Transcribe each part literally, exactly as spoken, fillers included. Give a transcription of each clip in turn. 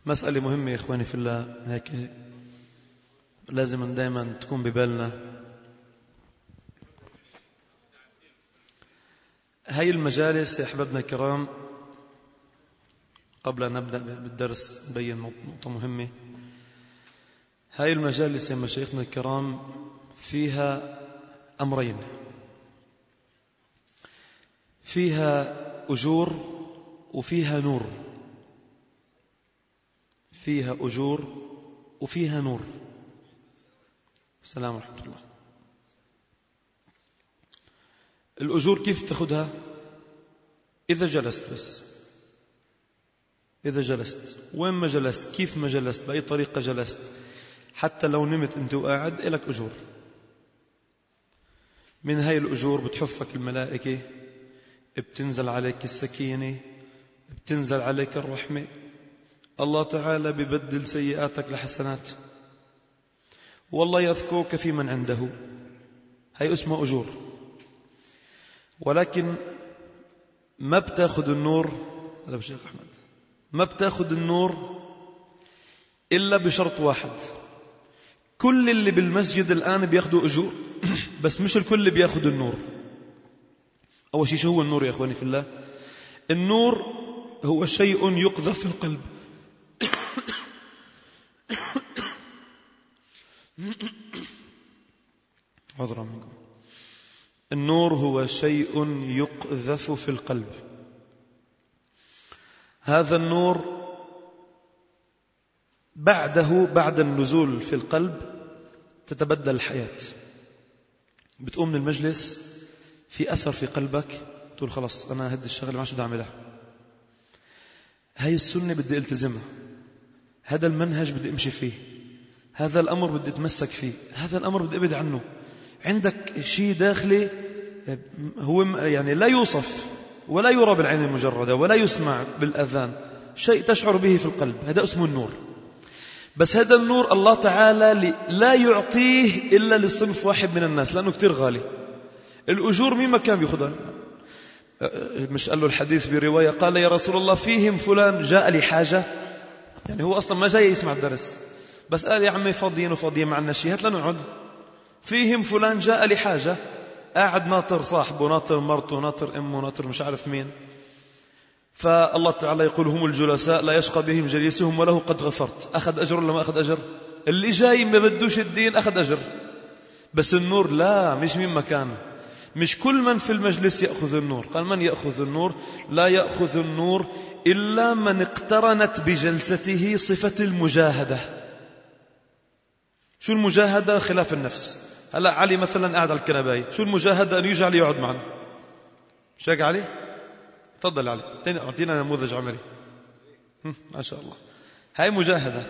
مسألة مهمة يا إخواني في الله، هيك لازم دائما تكون ببالنا. هاي المجالس يا أحبابنا الكرام، قبل أن نبدأ بالدرس نبين نقطة مهمة. هاي المجالس يا مشايخنا الكرام فيها أمرين: فيها أجور وفيها نور. فيها أجور وفيها نور. السلام ورحمة الله. الأجور كيف تأخذها؟ إذا جلست بس، إذا جلست وين ما جلست، كيف ما جلست، بأي طريقة جلست، حتى لو نمت أنت وقاعد إلك أجور. من هاي الأجور بتحفك الملائكة، بتنزل عليك السكينة، بتنزل عليك الرحمة، الله تعالى ببدل سيئاتك لحسنات، والله يذكرك في من عنده. هاي اسمها أجور. ولكن ما بتاخذ النور، هذا بشيخ أحمد، ما بتاخذ النور إلا بشرط واحد. كل اللي بالمسجد الآن بياخذوا أجور، بس مش الكل بياخذ النور. أول شيء، شو هو النور يا أخواني في الله؟ النور هو شيء يقذف في القلب. عذرا منكم. النور هو شيء يقذف في القلب. هذا النور بعده، بعد النزول في القلب، تتبدل الحياة. بتقوم من المجلس في أثر في قلبك، تقول خلاص أنا هدي الشغل ما شو بدي أعملها. هاي السنة بدي التزمها، هذا المنهج بدي أمشي فيه، هذا الأمر بدي أتمسك فيه، هذا الأمر بدي أبعد عنه. عندك شيء داخلي هو يعني لا يوصف ولا يرى بالعين المجردة ولا يسمع بالأذان، شيء تشعر به في القلب، هذا اسمه النور. بس هذا النور الله تعالى لا يعطيه إلا لصنف واحد من الناس، لأنه كتير غالي. الأجور مين ما كان بيأخذها. مش قال له الحديث برواية قال يا رسول الله فيهم فلان جاء لي حاجة، يعني هو أصلا ما جاي يسمع الدرس، بس قال يا عمي فاضيين وفاضيين معنا شيء، هات لنقعد. فيهم فلان جاء لي حاجة، قاعد ناطر صاحبه، ناطر مرته، ناطر أمه، ناطر مش عارف مين. فالله تعالى يقول هم الجلساء لا يشقى بهم جليسهم وله قد غفرت. أخذ أجر ولا ما أخذ أجر؟ اللي جاي ما بدوش الدين أخذ أجر. بس النور لا، مش من مكان، مش كل من في المجلس يأخذ النور. قال من يأخذ النور؟ لا يأخذ النور إلا من اقترنت بجلسته صفة المجاهدة. شو المجاهدة؟ خلاف النفس. هلا علي مثلا قاعد على الكنباية، شو المجاهدة؟ أن يجي علي يقعد معنا. مش هيك علي؟ تفضل علي، أعطينا نموذج عملي. ما شاء الله، هاي مجاهدة.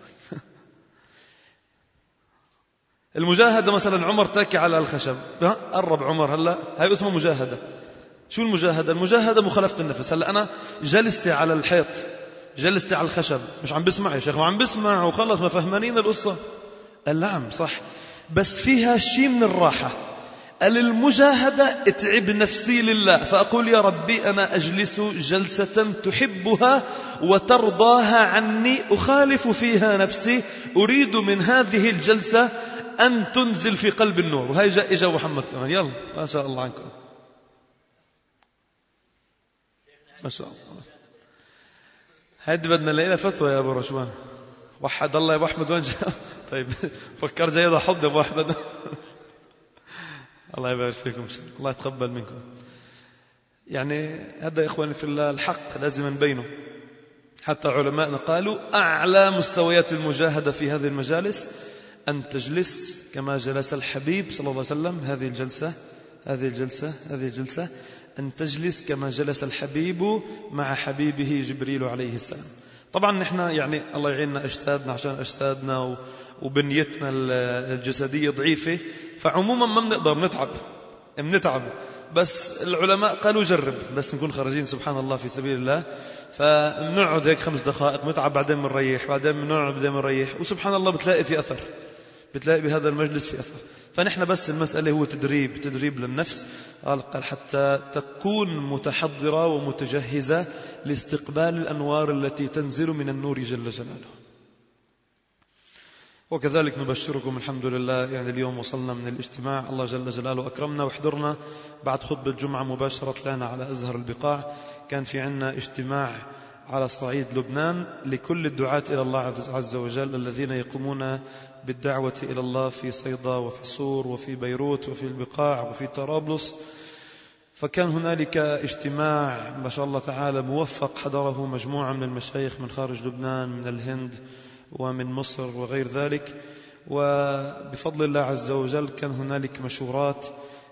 المجاهدة مثلا عمر تاكي على الخشب، قرب عمر هلا، هاي اسمها مجاهدة. شو المجاهدة؟ المجاهدة مخالفة النفس. هلا أنا جلستي على الحيط، جلستي على الخشب، مش عم بسمع يا شيخ، ما عم بسمع وخلص، ما فهمانين القصة. قال نعم صح، بس فيها شيء من الراحة. قال المجاهدة اتعب نفسي لله، فأقول يا ربي أنا أجلس جلسة تحبها وترضاها عني، أخالف فيها نفسي، أريد من هذه الجلسة أن تنزل في قلب النور. وهي جاء إجا محمد كمان، يلا ما شاء الله عنكم، ما شاء الله. هيدي بدنا نلاقي لها فتوى يا أبو رشوان. وحد الله يا أبو أحمد، وين جاء؟ طيب فكر جاي حض يا أبو أحمد. الله يبارك فيكم، الله يتقبل منكم. يعني هذا يا إخواني في الله الحق لازم نبينه. حتى علماءنا قالوا أعلى مستويات المجاهدة في هذه المجالس أن تجلس كما جلس الحبيب صلى الله عليه وسلم. هذه الجلسة هذه الجلسة هذه الجلسة أن تجلس كما جلس الحبيب مع حبيبه جبريل عليه السلام. طبعا نحن يعني الله يعيننا أجسادنا، عشان أجسادنا وبنيتنا الجسدية ضعيفة، فعموما ما بنقدر نتعب بنتعب بس العلماء قالوا جرب، بس نكون خارجين سبحان الله في سبيل الله، فنقعد هيك خمس دقائق نتعب، بعدين بنريح، بعدين بنقعد، بعدين بنريح، وسبحان الله بتلاقي في أثر، بتلاقي بهذا المجلس في أثر. فنحن بس المسألة هو تدريب تدريب للنفس، قال حتى تكون متحضرة ومتجهزة لاستقبال الأنوار التي تنزل من النور جل جلاله. وكذلك نبشركم الحمد لله، يعني اليوم وصلنا من الاجتماع، الله جل جلاله أكرمنا وحضرنا بعد خطبة الجمعة مباشرة طلعنا على أزهر البقاع. كان في عنا اجتماع على صعيد لبنان لكل الدعاة إلى الله عز وجل الذين يقومون بالدعوة إلى الله في صيدا وفي صور وفي بيروت وفي البقاع وفي طرابلس. فكان هنالك اجتماع ما شاء الله تعالى موفق، حضره مجموعة من المشايخ من خارج لبنان، من الهند ومن مصر وغير ذلك. وبفضل الله عز وجل كان هنالك مشورات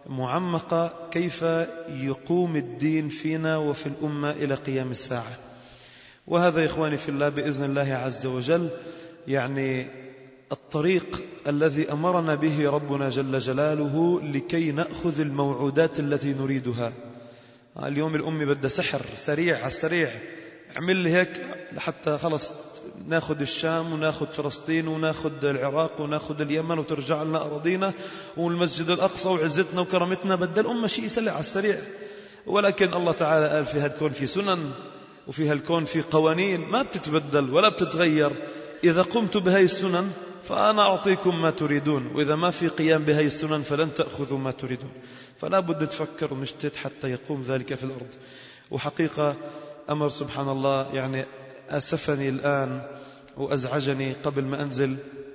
معمقة كيف يقوم الدين فينا وفي الأمة إلى قيام الساعة. وهذا إخواني في الله بإذن الله عز وجل يعني الطريق الذي أمرنا به ربنا جل جلاله لكي نأخذ الموعودات التي نريدها. اليوم الأمة بدها سحر سريع على السريع، اعمل لي هيك لحتى خلص ناخذ الشام وناخذ فلسطين وناخذ العراق وناخذ اليمن وترجع لنا أراضينا والمسجد الأقصى وعزتنا وكرامتنا. بدها الأمة شيء يسلع على السريع. ولكن الله تعالى قال في هالكون في سنن وفي هالكون في قوانين ما بتتبدل ولا بتتغير. إذا قمت بهاي السنن فأنا أعطيكم ما تريدون، وإذا ما في قيام بهاي السنن فلن تأخذوا ما تريدون. فلا بد تفكر ونجتهد حتى يقوم ذلك في الأرض. وحقيقة أمر سبحان الله يعني أسفني الآن وأزعجني. قبل ما أنزل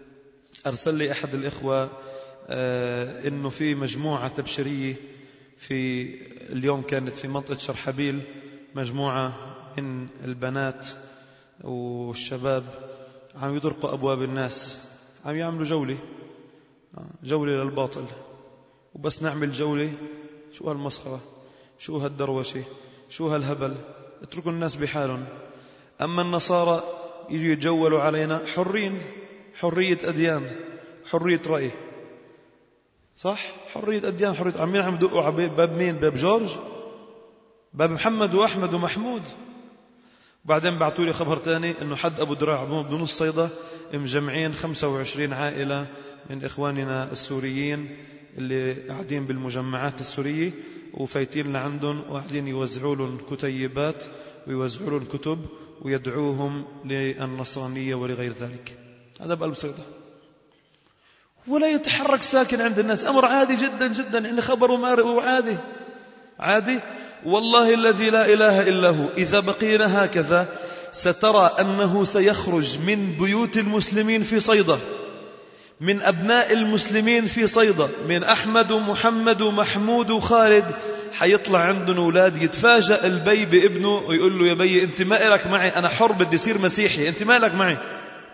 أرسل لي أحد الإخوة آه إنه في مجموعة تبشيرية في اليوم كانت في منطقة شرحبيل، مجموعة من البنات والشباب عم يطرقوا أبواب الناس، عم يعملوا جولة جولة للباطل. وبس نعمل جولة شو هالمسخرة، شو هالدروشة، شو هالهبل، اتركوا الناس بحالهم. أما النصارى يجوا يتجولوا علينا حرين، حرية أديان، حرية رأي، صح؟ حرية أديان، حرية. عمين عم يدقوا على باب مين؟ باب جورج، باب محمد وأحمد ومحمود. بعدين بعتوا لي خبر تاني إنه حد أبو دراع بنص صيدا مجمعين خمسة وعشرين عائلة من إخواننا السوريين اللي قاعدين بالمجمعات السورية وفايتين لعندهم وقاعدين يوزعوا لهم كتيبات ويوزعوا لهم كتب ويدعوهم للنصرانية ولغير ذلك. هذا بقلب صيدا ولا يتحرك ساكن عند الناس. أمر عادي جدا جدا، يعني خبر وعادي عادي. والله الذي لا إله إلا هو إذا بقينا هكذا سترى أنه سيخرج من بيوت المسلمين في صيدا، من أبناء المسلمين في صيدا، من أحمد ومحمد ومحمود وخالد، حيطلع عندنا أولاد يتفاجأ البي بابنه ويقول له يا بي أنت ما إلك معي، أنا حر بدي يصير مسيحي، أنت ما إلك معي.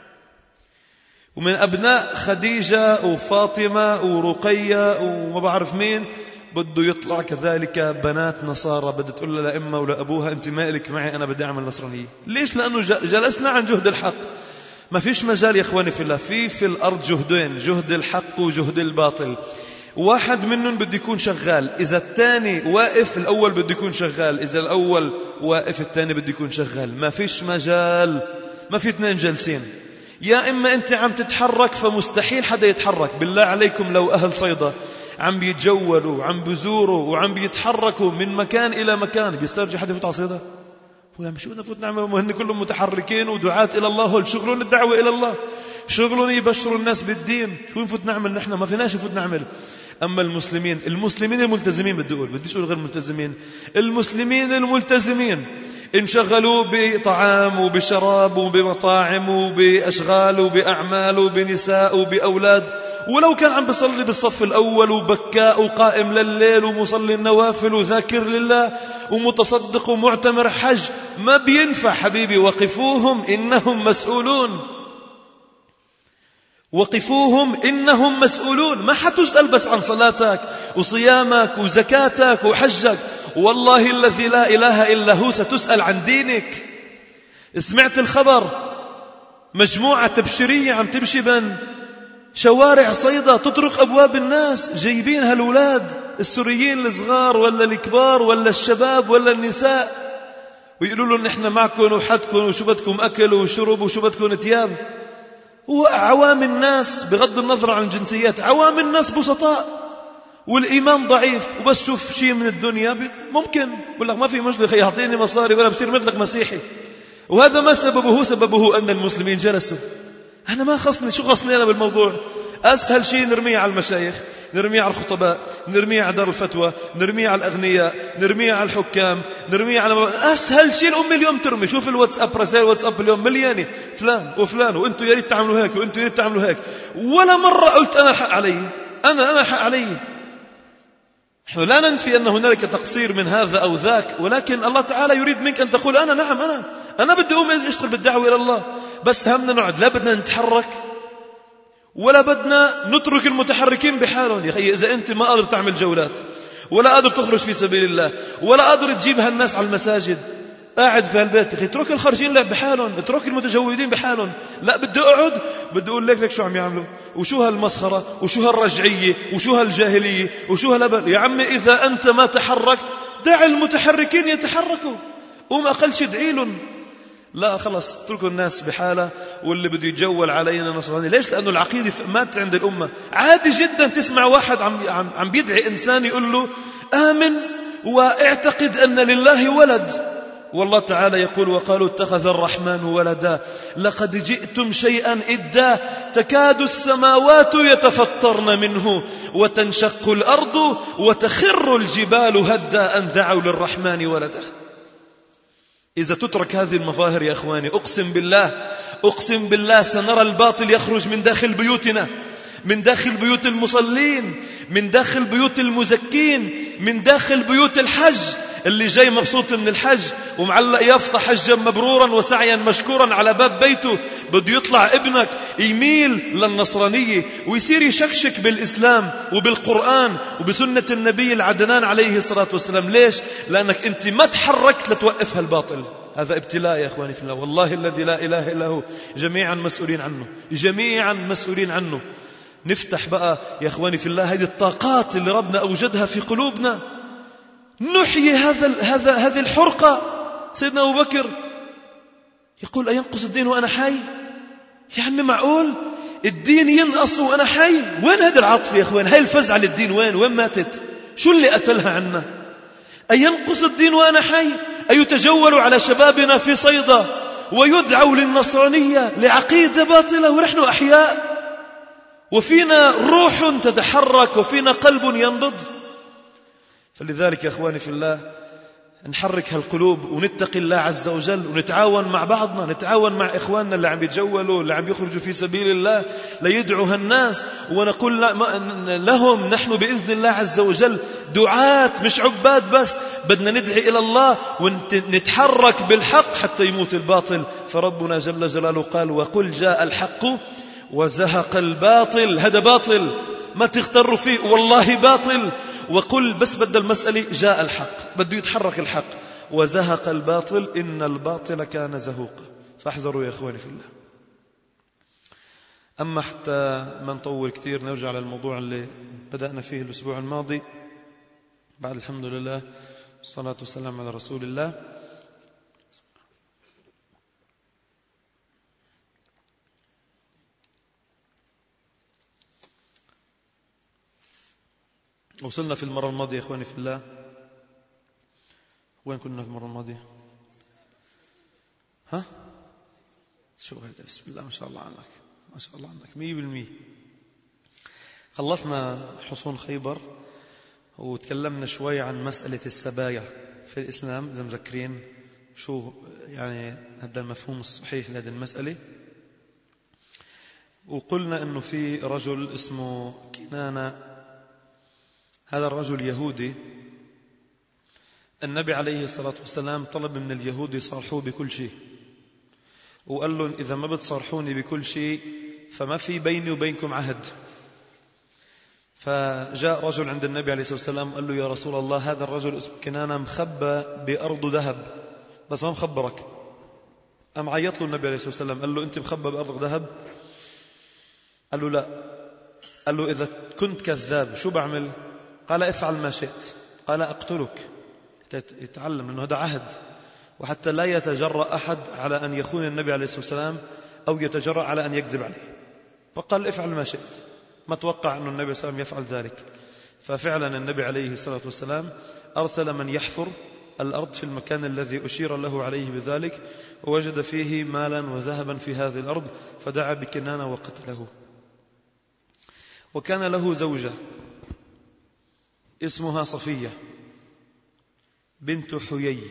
ومن أبناء خديجة وفاطمة ورقية وما بعرف مين بده يطلع كذلك بنات نصارى بدها تقول لها لأمها ولا أبوها أنت ما إلك معي، أنا بدي أعمل نصرانية. ليش؟ لأنه جلسنا عن جهد الحق. ما فيش مجال يا إخواني في الله، في في الأرض جهدين، جهد الحق وجهد الباطل. واحد منهم بده يكون شغال، إذا الثاني واقف الأول بده يكون شغال، إذا الأول واقف الثاني بده يكون شغال. ما فيش مجال، ما في اثنين جالسين. يا إما أنت عم تتحرك فمستحيل حدا يتحرك. بالله عليكم لو أهل صيدا عم بيتجولوا وعم بيزوروا وعم بيتحركوا من مكان إلى مكان بيسترجع حدا يفوت على صيدا؟ ولا مش بدنا نفوت نعمل؟ وهن كلهم متحركين ودعاة إلى الله، هول شغلهم الدعوة إلى الله، شغلهم يبشروا الناس بالدين. شو نفوت نعمل نحن؟ ما فيناش نفوت نعمل. أما المسلمين المسلمين الملتزمين، بدي أقول بديش أقول غير الملتزمين، المسلمين الملتزمين انشغلوا بطعام وبشراب وبمطاعم وبأشغال وبأعمال وبنساء وبأولاد، ولو كان عم بيصلي بالصف الأول وبكاء وقائم لليل ومصلي النوافل وذاكر لله ومتصدق ومعتمر حج، ما بينفع حبيبي. وقفوهم إنهم مسؤولون، وقفوهم إنهم مسؤولون. ما حتسأل بس عن صلاتك وصيامك وزكاتك وحجك، والله الذي لا إله إلا هو ستسأل عن دينك. سمعت الخبر مجموعة تبشيرية عم تمشي بين شوارع صيدا تطرق أبواب الناس، جايبين هالولاد السوريين الصغار ولا الكبار ولا الشباب ولا النساء، ويقولوا لهم نحن معكم وحدكم وشو بدكم أكل وشرب وشو بدكم تياب. وعوام الناس بغض النظر عن الجنسيات عوام الناس بسطاء والإيمان ضعيف، وبس شوف شيء من الدنيا ممكن بقول لك ما في مشكلة يعطيني مصاري ولا بصير مثلك مسيحي. وهذا ما سببه، سببه أن المسلمين جلسوا. أنا ما خصني، شو خصني أنا بالموضوع؟ أسهل شيء نرميه على المشايخ، نرميه على الخطباء، نرميه على دار الفتوى، نرميه على الأغنياء، نرميه على الحكام، نرميه على أسهل شيء الأم اليوم ترمي. شوف الواتساب، رسائل واتساب اليوم مليانة فلان وفلان وأنتوا يا ريت تعملوا هيك وأنتوا يا ريت تعملوا هيك. ولا مرة قلت أنا حق علي، أنا أنا حق علي. نحن لا ننفي أن هنالك تقصير من هذا أو ذاك، ولكن الله تعالى يريد منك أن تقول أنا نعم أنا أنا بدي أقوم أشتغل بالدعوة إلى الله، بس همنا نقعد، لا بدنا نتحرك ولا بدنا نترك المتحركين بحالهم. يا أخي إذا أنت ما قادر تعمل جولات ولا قادر تخرج في سبيل الله ولا قادر تجيب هالناس على المساجد، قاعد في هالبيت يا أخي، اترك الخارجين لعب بحالهم، اترك المتجولين بحالهم. لا بدي أقعد، بدي أقول لك لك شو عم يعملوا وشو هالمسخرة وشو هالرجعية وشو هالجاهلية وشو هالأبل. يا عمي إذا أنت ما تحركت دع المتحركين يتحركوا، قوم أقل شي ادعي لهم. لا خلص اتركوا الناس بحالة، واللي بده يتجول علينا نصراني. ليش؟ لأنه العقيدة مات عند الأمة. عادي جدا تسمع واحد عم, عم, عم بيدعي إنسان يقول له آمن واعتقد أن لله ولد، والله تعالى يقول وقالوا اتخذ الرحمن ولدا لقد جئتم شيئا إدا تكاد السماوات يتفطرن منه وتنشق الأرض وتخر الجبال هدا أن دعوا للرحمن ولدا. إذا تترك هذه المظاهر يا أخواني أقسم بالله أقسم بالله سنرى الباطل يخرج من داخل بيوتنا، من داخل بيوت المصلين، من داخل بيوت المزكين، من داخل بيوت الحج. اللي جاي مبسوط من الحج ومعلق يافطة حجا مبرورا وسعيا مشكورا على باب بيته، بده يطلع ابنك يميل للنصرانية ويصير يشكشك بالإسلام وبالقرآن وبسنة النبي العدنان عليه الصلاة والسلام. ليش؟ لأنك أنت ما تحركت لتوقف هالباطل. هذا ابتلاء يا أخواني في الله، والله الذي لا إله إلا هو، جميعا مسؤولين عنه، جميعا مسؤولين عنه. نفتح بقى يا أخواني في الله هذه الطاقات اللي ربنا أوجدها في قلوبنا، نحيي هذا هذا هذه الحرقة. سيدنا أبو بكر يقول أينقص الدين وأنا حي؟ يا عمي معقول الدين ينقص وأنا حي؟ وين هذا العطف يا أخوان؟ هاي الفزعة للدين وين وين ماتت؟ شو اللي قتلها عنا؟ أينقص الدين وأنا حي؟ أيتجول على شبابنا في صيدا ويدعوا للنصرانية لعقيدة باطلة ونحن أحياء وفينا روح تتحرك وفينا قلب ينبض؟ فلذلك يا أخواني في الله نحرك هالقلوب ونتقي الله عز وجل ونتعاون مع بعضنا، نتعاون مع إخواننا اللي عم يتجولوا اللي عم يخرجوا في سبيل الله ليدعوا هالناس، ونقول لهم نحن بإذن الله عز وجل دعاة مش عباد بس، بدنا ندعي إلى الله ونتحرك بالحق حتى يموت الباطل. فربنا جل جلاله قال وقل جاء الحق وزهق الباطل. هذا باطل ما تغتروا فيه، والله باطل. وقل بس بدل المسألة جاء الحق، بده يتحرك الحق، وزهق الباطل إن الباطل كان زهوقا. فاحذروا يا إخواني في الله. أما حتى ما نطول كتير نرجع للموضوع اللي بدأنا فيه الأسبوع الماضي. بعد الحمد لله والصلاة والسلام على رسول الله. وصلنا في المرة الماضية يا إخواني في الله، وين كنا في المرة الماضية؟ ها؟ شو هذا؟ بسم الله ما شاء الله عنك، ما شاء الله عنك مية بالمية. خلصنا حصون خيبر وتكلمنا شوي عن مسألة السبايا في الإسلام، إذا مذكرين شو يعني هذا المفهوم الصحيح لهذه المسألة. وقلنا أنه في رجل اسمه كنانة، هذا الرجل يهودي، النبي عليه الصلاة والسلام طلب من اليهود يصارحوه بكل شيء، وقال لهم إذا ما بتصارحوني بكل شيء فما في بيني وبينكم عهد. فجاء رجل عند النبي عليه الصلاة والسلام قال له يا رسول الله هذا الرجل اسمه كنانة مخبى بأرض ذهب بس ما مخبرك. أم عيط له النبي عليه الصلاة والسلام قال له أنت مخبى بأرض ذهب؟ قال له لا. قال له إذا كنت كذاب شو بعمل؟ قال افعل ما شئت. قال أقتلك. يتعلم أنه هذا عهد، وحتى لا يتجرأ أحد على أن يخون النبي عليه الصلاة والسلام أو يتجرأ على أن يكذب عليه. فقال افعل ما شئت. ما توقع أن النبي صلى الله عليه وسلم يفعل ذلك. ففعلا النبي عليه الصلاة والسلام أرسل من يحفر الأرض في المكان الذي أشير له عليه بذلك، ووجد فيه مالا وذهبا في هذه الأرض، فدعا بكنانة وقتله. وكان له زوجة اسمها صفية بنت حيي،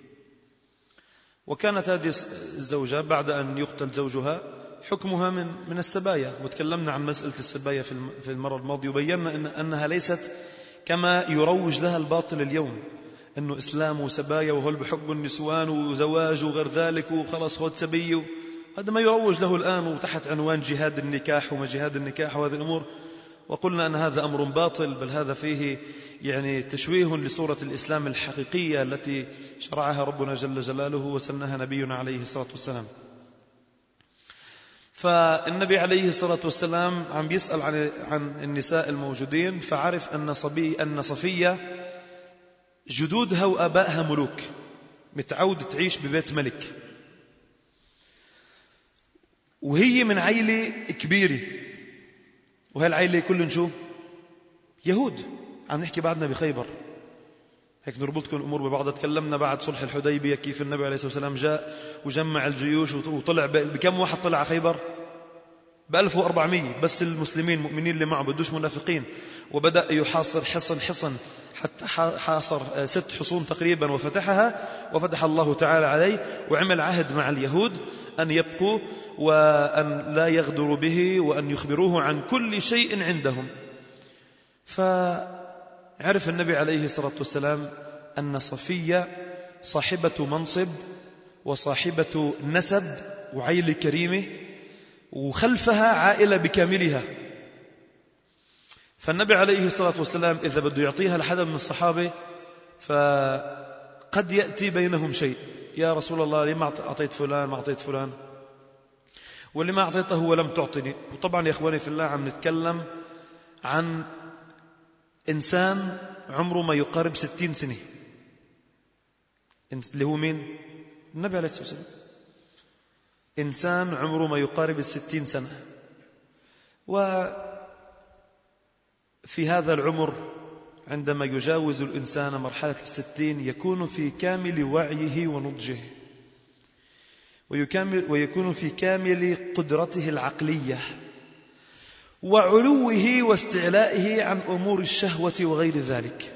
وكانت هذه الزوجة بعد أن يقتل زوجها حكمها من من السبايا، وتكلمنا عن مسألة السبايا في المرة الماضية، وبينا إن أنها ليست كما يروج لها الباطل اليوم، إنه إسلام وسبايا وهل بحب النسوان وزواج وغير ذلك وخلاص هو سبي. هذا ما يروج له الآن وتحت عنوان جهاد النكاح وما جهاد النكاح وهذه الأمور، وقلنا أن هذا أمر باطل، بل هذا فيه يعني تشويه لصورة الإسلام الحقيقية التي شرعها ربنا جل جلاله وسنها نبينا عليه الصلاة والسلام. فالنبي عليه الصلاة والسلام عم بيسأل عن عن النساء الموجودين، فعرف أن صبي أن صفية جدودها وآبائها ملوك، متعود تعيش ببيت ملك، وهي من عائلة كبيرة، وهي العائلة كلهم شو؟ يهود. عم نحكي بعدنا بخيبر، هيك نربطكم الأمور ببعضها. تكلمنا بعد صلح الحديبية كيف النبي عليه الصلاة والسلام جاء وجمع الجيوش وطلع بكم واحد طلع على خيبر؟ بألف وأربعمية بس المسلمين المؤمنين اللي معه، بدوش منافقين. وبدأ يحاصر حصن حصن حتى حاصر ست حصون تقريبا وفتحها، وفتح الله تعالى عليه، وعمل عهد مع اليهود أن يبقوا وأن لا يغدروا به وأن يخبروه عن كل شيء عندهم. فعرف النبي عليه الصلاة والسلام أن صفية صاحبة منصب وصاحبة نسب وعائلة كريمة، وخلفها عائلة بكاملها. فالنبي عليه الصلاة والسلام إذا بده يعطيها لحد من الصحابة فقد يأتي بينهم شيء، يا رسول الله ليه ما أعطيت فلان ما أعطيت فلان، واللي ما أعطيته ولم تعطني. وطبعا يا إخواني في الله عم نتكلم عن إنسان عمره ما يقارب ستين سنة، اللي هو مين؟ النبي عليه الصلاة والسلام. إنسان عمره ما يقارب الستين سنة، وفي هذا العمر عندما يجاوز الإنسان مرحلة الستين يكون في كامل وعيه ونضجه، ويكون في كامل قدرته العقلية وعلوه واستعلائه عن أمور الشهوة وغير ذلك.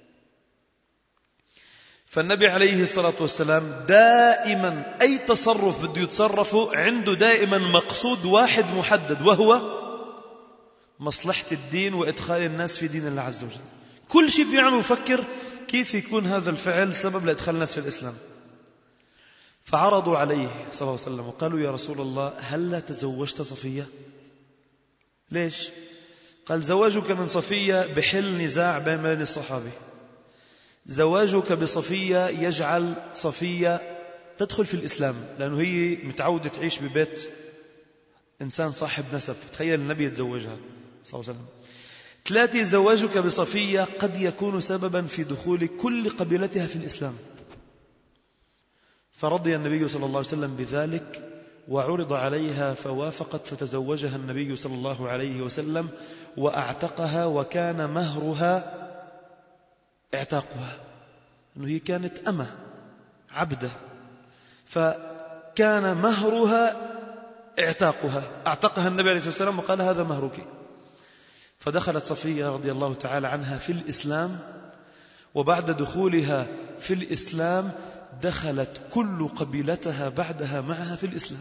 فالنبي عليه الصلاة والسلام دائما أي تصرف بده يتصرفه عنده دائما مقصود واحد محدد، وهو مصلحة الدين وإدخال الناس في دين الله عز وجل. كل شيء بيعمل يفكر كيف يكون هذا الفعل سبب لإدخال الناس في الإسلام. فعرضوا عليه صلى الله عليه وسلم وقالوا يا رسول الله هل لا تزوجت صفية؟ ليش؟ قال زواجك من صفية بحل نزاع بين الصحابة، زواجك بصفية يجعل صفية تدخل في الإسلام، لأنه هي متعودة تعيش ببيت إنسان صاحب نسب. تخيل النبي يتزوجها صلى الله عليه وسلم. ثلاثة، زواجك بصفية قد يكون سببا في دخول كل قبيلتها في الإسلام. فرضي النبي صلى الله عليه وسلم بذلك وعرض عليها فوافقت، فتزوجها النبي صلى الله عليه وسلم وأعتقها، وكان مهرها اعتاقها، أنه هي كانت أمة عبدة، فكان مهرها اعتاقها، اعتقها النبي عليه الصلاة والسلام وقال هذا مهرك. فدخلت صفية رضي الله تعالى عنها في الإسلام، وبعد دخولها في الإسلام دخلت كل قبيلتها بعدها معها في الإسلام.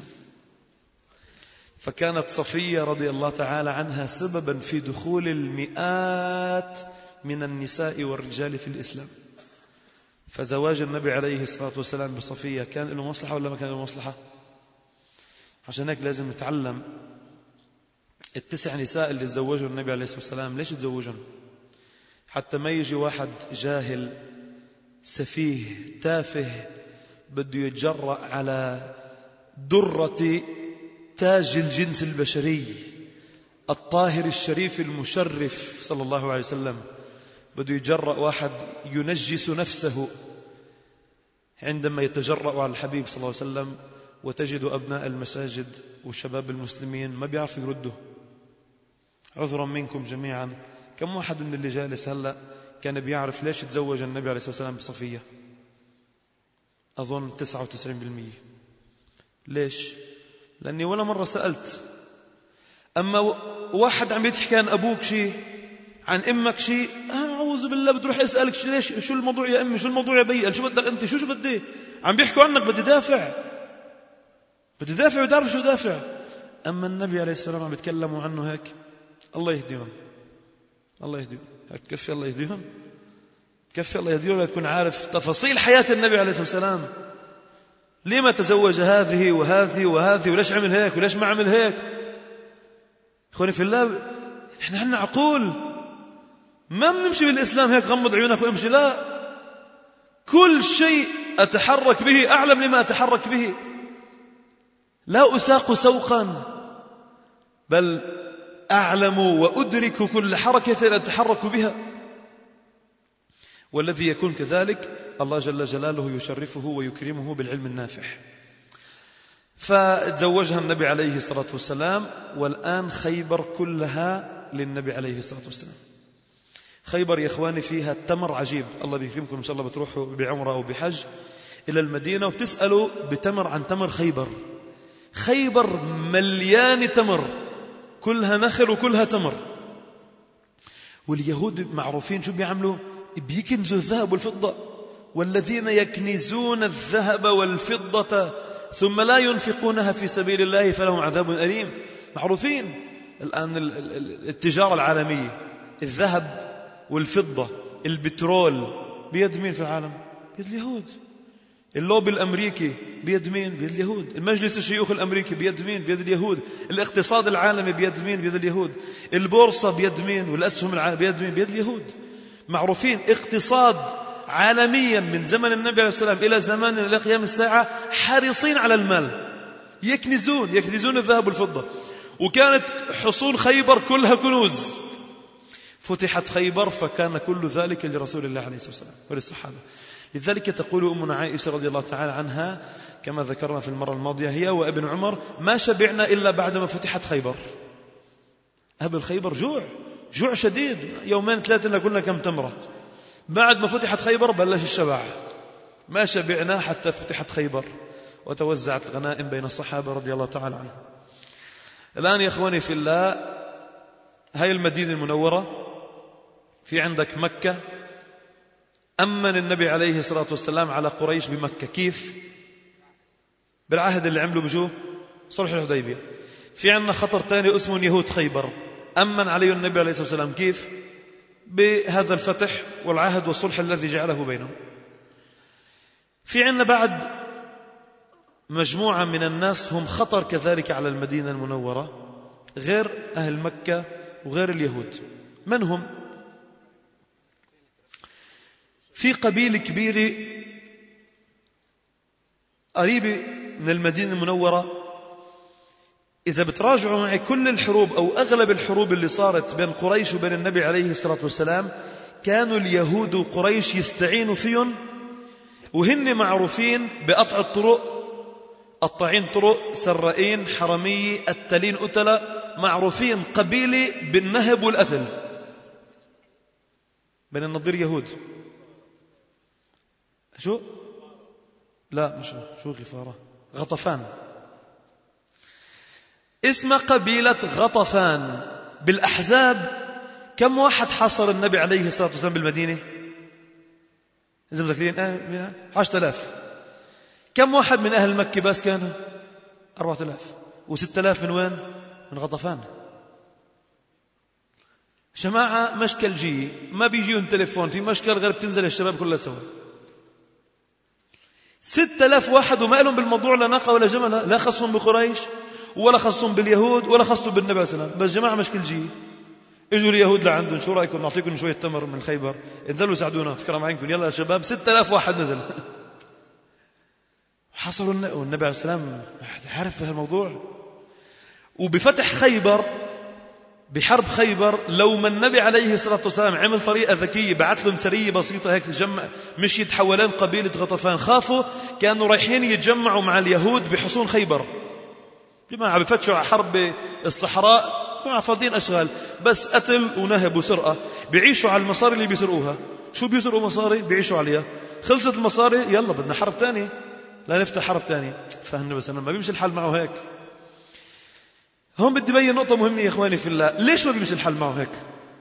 فكانت صفية رضي الله تعالى عنها سببا في دخول المئات من النساء والرجال في الإسلام. فزواج النبي عليه الصلاة والسلام بصفية كان له مصلحة ولا ما كان له مصلحة؟ عشان هيك لازم نتعلم التسع نساء اللي تزوجوا النبي عليه الصلاة والسلام ليش تزوجهم؟ حتى ما يجي واحد جاهل سفيه تافه بده يتجرأ على درة تاج الجنس البشري الطاهر الشريف المشرف صلى الله عليه وسلم، بده يتجرأ واحد ينجس نفسه عندما يتجرأ على الحبيب صلى الله عليه وسلم. وتجد أبناء المساجد وشباب المسلمين ما بيعرفوا يردوا، عذرا منكم جميعا، كم واحد من اللي جالس هلأ كان بيعرف ليش تزوج النبي عليه الصلاة والسلام بصفية؟ أظن تسعة وتسعين بالمئة. ليش؟ لأني ولا مرة سألت. أما واحد عم يتحكي عن أبوك شيء، عن أمك شيء، أنا أعوذ بالله بتروح أسألك شي ليش، شو الموضوع يا أمي، شو الموضوع يا بي، شو بدك أنت، شو شو بدي، عم بيحكوا عنك بدي دافع بدي دافع وتعرف شو دافع. أما النبي عليه الصلاة والسلام عم يتكلموا عنه هيك، الله يهديهم الله يهديهم، كفي الله يهديهم كفي الله يهديهم لتكون عارف تفاصيل حياة النبي عليه الصلاة والسلام. لما تزوج هذه وهذه وهذه، وليش عمل هيك وليش ما عمل هيك. اخواني في الله، احنا عنا عقول، ما بنمشي بالإسلام هيك غمض عيونك وامشي، لا، كل شيء أتحرك به أعلم لما أتحرك به، لا أساق سوقا، بل أعلم وأدرك كل حركة أتحرك بها. والذي يكون كذلك الله جل جلاله يشرفه ويكرمه بالعلم النافع. فتزوجها النبي عليه الصلاة والسلام، والآن خيبر كلها للنبي عليه الصلاة والسلام. خيبر يا إخواني فيها تمر عجيب، الله بيكرمكم إن شاء الله بتروحوا بعمرة أو بحج إلى المدينة وبتسألوا بتمر عن تمر خيبر. خيبر مليان تمر، كلها نخل وكلها تمر. واليهود معروفين شو بيعملوا؟ بيكنزوا الذهب والفضة، والذين يكنزون الذهب والفضة ثم لا ينفقونها في سبيل الله فلهم عذاب أليم. معروفين الآن التجارة العالمية، الذهب والفضة، البترول بيد مين في العالم؟ بيد اليهود. اللوبي الأمريكي بيد مين؟ بيد اليهود. المجلس الشيوخ الأمريكي بيد مين؟ بيد اليهود. الاقتصاد العالمي بيد مين؟ بيد اليهود. البورصة بيد مين؟ والأسهم العالمية بيد مين؟ بيد اليهود. معروفين اقتصاد عالميا من زمن النبي عليه الصلاة والسلام إلى زمان إلى قيام الساعة، حريصين على المال، يكنزون يكنزون الذهب والفضة. وكانت حصول خيبر كلها كنوز. فتحت خيبر فكان كل ذلك لرسول الله عليه الصلاة والسلام وللصحابة. لذلك تقول أمنا عائشة رضي الله تعالى عنها كما ذكرنا في المرة الماضية، هي وابن عمر ما شبعنا إلا بعدما فتحت خيبر. قبل خيبر جوع جوع شديد، يومين ثلاثة إلا قلنا كم تمرة. بعد ما فتحت خيبر بلش الشبع، ما شبعنا حتى فتحت خيبر وتوزعت غنائم بين الصحابة رضي الله تعالى عنهم. الآن يا إخواني في الله، هاي المدينة المنورة، في عندك مكة. أمن النبي عليه الصلاة والسلام على قريش بمكة. كيف؟ بالعهد اللي عملوا بجوه صلح الحديبية. في عندنا خطر تاني اسمه يهود خيبر، أمن عليه النبي عليه الصلاة والسلام. كيف؟ بهذا الفتح والعهد والصلح الذي جعله بينهم. في عندنا بعد مجموعة من الناس هم خطر كذلك على المدينة المنورة، غير أهل مكة وغير اليهود. من هم؟ في قبيلة كبيرة قريبة من المدينة المنورة. إذا بتراجعوا معي كل الحروب أو أغلب الحروب اللي صارت بين قريش وبين النبي عليه الصلاة والسلام، كانوا اليهود وقريش يستعينوا فيهم، وهن معروفين بقطع الطرق، قطاعين طرق، سرائين، حرمية، التلين، أتلة، معروفين قبيلة بالنهب والأثل. بين النضير يهود شو؟ لا مش شو غفارة، غطفان. اسم قبيلة غطفان. بالأحزاب كم واحد حاصر النبي عليه الصلاة والسلام بالمدينة؟ إذا مذكرين آه عشرة آلاف. كم واحد من أهل مكة بس كانوا؟ أربعة آلاف. وستة آلاف من وين؟ من غطفان. جماعة مشكل جي، ما بيجيهم تليفون في مشكل غير بتنزل الشباب كلها سوا. ستة آلاف واحد وما لهم بالموضوع لا ناقة ولا جمل، لا خصهم بقريش ولا خصهم باليهود ولا خصهم بالنبي عليه السلام. بس جماعة مشكل جي، اجوا اليهود لعندهم، شو رأيكم نعطيكم شوية تمر من خيبر، انزلوا ساعدونا فكرة عينكم، يلا يا شباب. ستة آلاف واحد نزل حصلوا النبي عليه السلام عارف في هالموضوع. وبفتح خيبر، بحرب خيبر، لو ما النبي عليه الصلاة والسلام عمل طريقة ذكية، بعت لهم سرية بسيطة هيك تجمع، مش يتحولين قبيلة غطفان، خافوا كانوا رايحين يتجمعوا مع اليهود بحصون خيبر. جماعة بفتشوا على حرب الصحراء ما فاضيين أشغال بس قتل ونهب وسرقة، بيعيشوا على المصاري اللي بيسرقوها. شو بيسرقوا مصاري؟ بيعيشوا عليها. خلصت المصاري يلا بدنا حرب تاني، لا نفتح حرب تاني. فهمنا؟ بس أنا ما بيمشي الحال معه هيك. هم بدي بين نقطة مهمة يا إخواني في الله. ليش ما بيمشي الحال معه هيك؟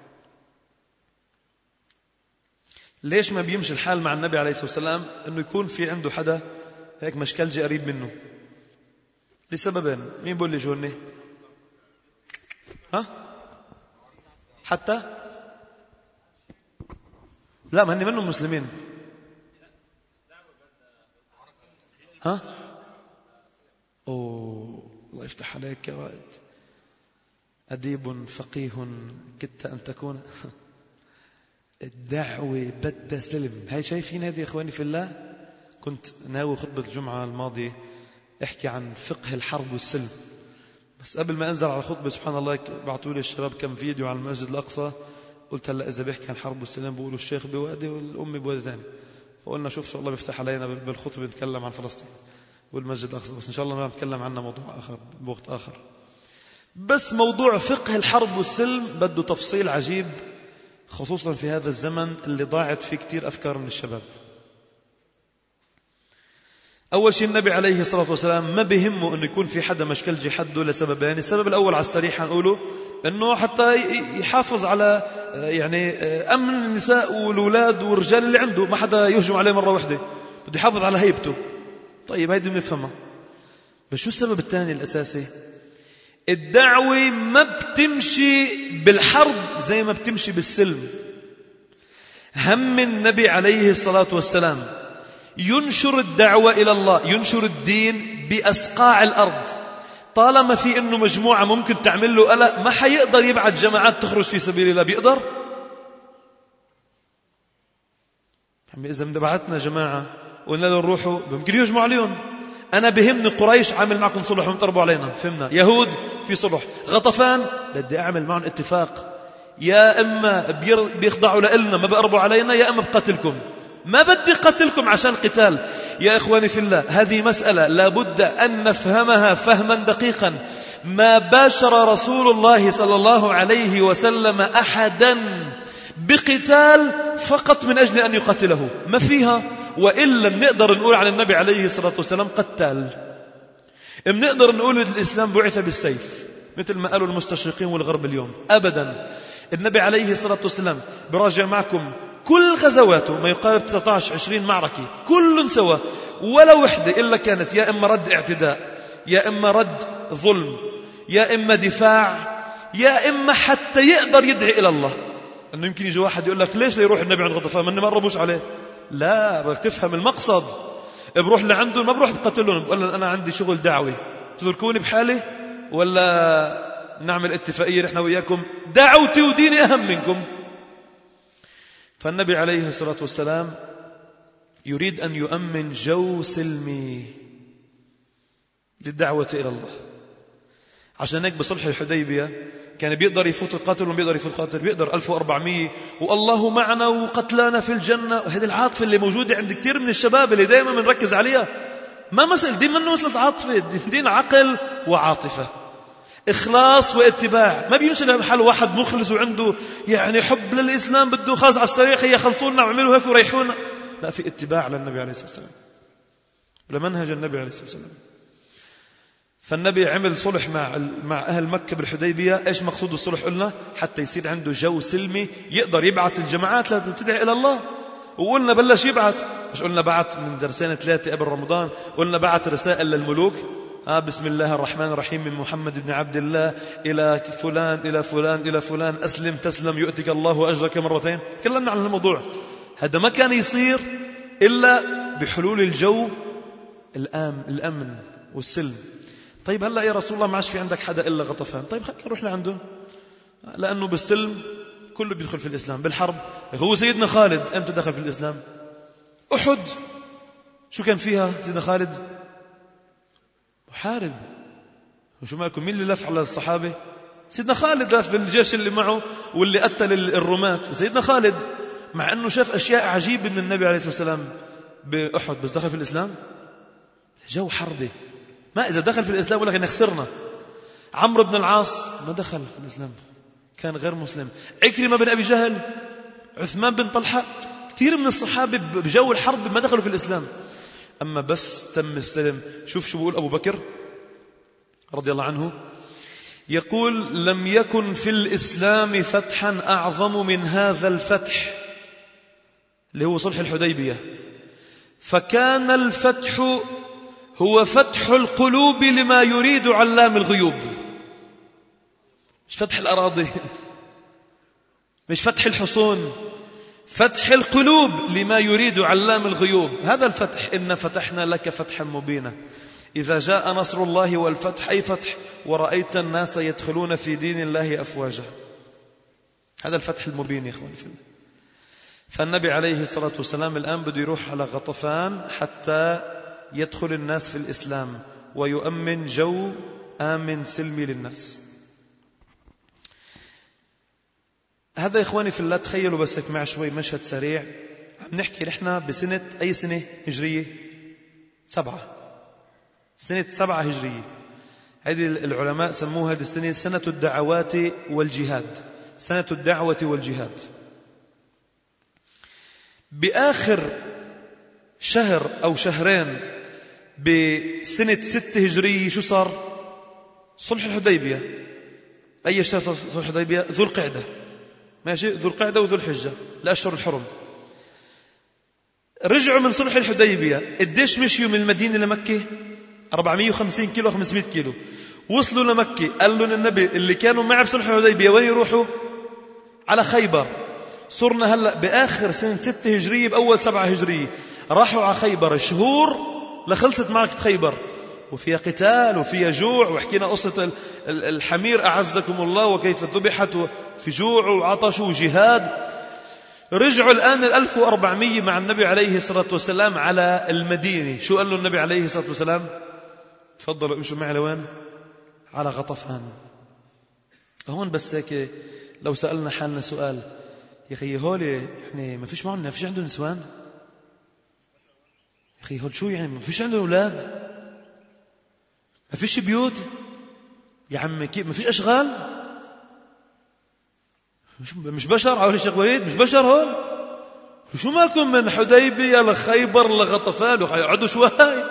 ليش ما بيمشي الحال مع النبي عليه الصلاة والسلام أنه يكون في عنده حدا هيك مشكلجي قريب منه؟ لسببين. مين بقول لي شو هني؟ ها؟ حتى لا، ما هني منهم مسلمين. ها؟ أوه الله يفتح عليك يا رائد، أديب فقيه كدت أن تكون. الدعوة بدها سلم. هاي شايفين هذه يا إخواني في الله؟ كنت ناوي خطبة الجمعة الماضية احكي عن فقه الحرب والسلم، بس قبل ما انزل على الخطبة سبحان الله بعثوا لي الشباب كم فيديو عن المسجد الأقصى. قلت هلا إذا بيحكي عن الحرب والسلم بيقولوا الشيخ بوادي والأم بوادي ثاني، فقلنا شوف شو الله بيفتح علينا بالخطبة نتكلم عن فلسطين والمسجد الأقصى، بس إن شاء الله ما نتكلم عنه موضوع آخر بوقت آخر. بس موضوع فقه الحرب والسلم بده تفصيل عجيب، خصوصا في هذا الزمن اللي ضاعت فيه كتير أفكار من الشباب. أول شيء النبي عليه الصلاة والسلام ما بيهمه أنه يكون في حدا مشكلجي حده لسببين. السبب الأول على السريع حنقوله أنه حتى يحافظ على يعني أمن النساء والأولاد والرجال اللي عنده، ما حدا يهجم عليه مرة واحدة، بده يحافظ على هيبته. طيب هيدي بنفهمها. بس شو السبب الثاني الأساسي؟ الدعوة ما بتمشي بالحرب زي ما بتمشي بالسلم. هم النبي عليه الصلاة والسلام ينشر الدعوة إلى الله، ينشر الدين بأسقاع الأرض. طالما في إنه مجموعة ممكن تعمل له قلق، ما حيقدر يبعث جماعات تخرج في سبيل الله. بيقدر؟ إذا بعتنا جماعة وقلنا له نروحوا ممكن يهجموا عليهم. أنا بهمني قريش عامل معكم صلح ومتربوا علينا، فهمنا؟ يهود في صلح، غطفان بدي أعمل معهم اتفاق، يا إما بيخضعوا لنا ما بقربوا علينا، يا إما بقتلكم. ما بدي قتلكم عشان قتال. يا إخواني في الله، هذه مسألة لابد أن نفهمها فهما دقيقا. ما باشر رسول الله صلى الله عليه وسلم أحدا بقتال فقط من أجل أن يقتله، ما فيها. وإلا بنقدر نقول عن النبي عليه الصلاة والسلام قتال، بنقدر نقول الإسلام بعث بالسيف مثل ما قالوا المستشرقين والغرب اليوم. أبدا. النبي عليه الصلاة والسلام براجع معكم كل غزواته ما يقارب تسعة عشر عشرين معركة، كل سوا ولا وحدة إلا كانت يا إما رد اعتداء، يا إما رد ظلم، يا إما دفاع، يا إما حتى يقدر يدعي إلى الله. أنه يمكن يجي واحد يقول لك ليش لا يروح النبي عند غطفان ما قربوش عليه؟ لا، بدك تفهم المقصد. بروح لعنده ما بروح بقتلهم، بقول أنا عندي شغل دعوي، تتركوني بحالي ولا نعمل اتفاقية نحن وياكم؟ دعوتي وديني أهم منكم. فالنبي عليه الصلاة والسلام يريد أن يؤمن جو سلمي للدعوة إلى الله. عشان هيك بصلح الحديبية كان بيقدر يفوت القاتل وما بيقدر يفوت القاتل، بيقدر ألف وأربعمية والله معنا وقتلانا في الجنة. هذه العاطفة اللي موجودة عند كتير من الشباب اللي دائما بنركز عليها. ما مسألة دين منه مسألة عاطفة، دين عقل وعاطفة، إخلاص واتباع. ما بيمشي لحال واحد مخلص وعنده يعني حب للإسلام بده خاز على السريع هي خلصونا وعملوا هيك وريحونا. لا، في اتباع للنبي عليه الصلاة والسلام، لمنهج النبي عليه الصلاة والسلام. فالنبي عمل صلح مع مع أهل مكة بالحديبية. إيش مقصود الصلح؟ قلنا حتى يصير عنده جو سلمي يقدر يبعث الجماعات لتدعي إلى الله. وقلنا بلش يبعث، مش قلنا بعث من درسين ثلاثة قبل رمضان، قلنا بعث رسائل للملوك. آه بسم الله الرحمن الرحيم من محمد بن عبد الله إلى فلان إلى فلان إلى فلان، أسلم تسلم يؤتك الله أجرك مرتين. تكلمنا عن الموضوع هذا. ما كان يصير إلا بحلول الجو الآم الأمن والسلم. طيب هلأ يا رسول الله ما عادش في عندك حدا إلا غطفان، طيب خلينا نروح لعنده، لأنه بالسلم كله بيدخل في الإسلام. بالحرب هو سيدنا خالد أمتى دخل في الإسلام؟ أحد شو كان فيها سيدنا خالد؟ محارب. وشو مالكم مين اللي لف على الصحابة؟ سيدنا خالد لف بالجيش اللي معه واللي قتل الرومات سيدنا خالد، مع أنه شاف أشياء عجيبة من النبي عليه الصلاة والسلام بأحد، بس دخل في الإسلام. جو حربي. ما إذا دخل في الإسلام ولا كان خسرنا. عمرو بن العاص ما دخل في الإسلام، كان غير مسلم. عكرمة بن أبي جهل، عثمان بن طلحة، كثير من الصحابة بجو الحرب ما دخلوا في الإسلام. أما بس تم السلم. شوف شو بقول أبو بكر رضي الله عنه، يقول: لم يكن في الإسلام فتحا أعظم من هذا الفتح اللي هو صلح الحديبية، فكان الفتح هو فتح القلوب لما يريد علام الغيوب. مش فتح الأراضي، مش فتح الحصون، فتح القلوب لما يريد علام الغيوب. هذا الفتح: إن فتحنا لك فتحا مبينا إذا جاء نصر الله والفتح، أي فتح ورأيت الناس يدخلون في دين الله أفواجا. هذا الفتح المبين يا إخواني في الله. فالنبي عليه الصلاة والسلام الآن بده يروح على غطفان حتى يدخل الناس في الإسلام ويؤمن جو آمن سلمي للناس. هذا يا إخواني في الله. تخيلوا بس هيك مع شوي مشهد سريع. عم نحكي نحن بسنة أي سنة هجرية؟ سبعة، سنة سبعة هجرية. هذه العلماء سموها هذه السنة سنة الدعوات والجهاد، سنة الدعوة والجهاد. بآخر شهر أو شهرين بسنة ستة هجرية شو صار؟ صلح الحديبية. أي شهر صلح الحديبية؟ ذو القعدة، ماشي، ذو القعدة وذو الحجة، الأشهر الحرم. رجعوا من صلح الحديبية، قديش مشيوا من المدينة لمكة؟ أربعمائة وخمسين كيلو، خمسمائة كيلو. وصلوا لمكة، قال لهم النبي اللي كانوا معه بصلح الحديبية وين يروحوا؟ على خيبر. صرنا هلأ بآخر سنة ستة هجرية بأول سبعة هجرية، راحوا على خيبر. شهور لخلصت معركة خيبر، وفيها قتال وفيها جوع، وحكينا قصة الحمير أعزكم الله وكيف ذبحت في جوع وعطش وجهاد. رجعوا الآن الألف وأربعمائة مع النبي عليه الصلاة والسلام على المدينة. شو قال له النبي عليه الصلاة والسلام؟ تفضلوا امشوا معي لوين؟ على غطفان. هون بس هيك لو سألنا حالنا سؤال: يا أخي هولي يعني ما فيش معهم، ما فيش عندهم نسوان؟ يا أخي هول شو يعني ما فيش عندهم أولاد؟ ما فيش بيوت؟ يا عم كيف ما فيش أشغال؟ مش بشر عاولي شيخ وليد؟ مش بشر هول؟ شو مالكم من حديبية لخيبر لغطفان وحيقعدوا شوي؟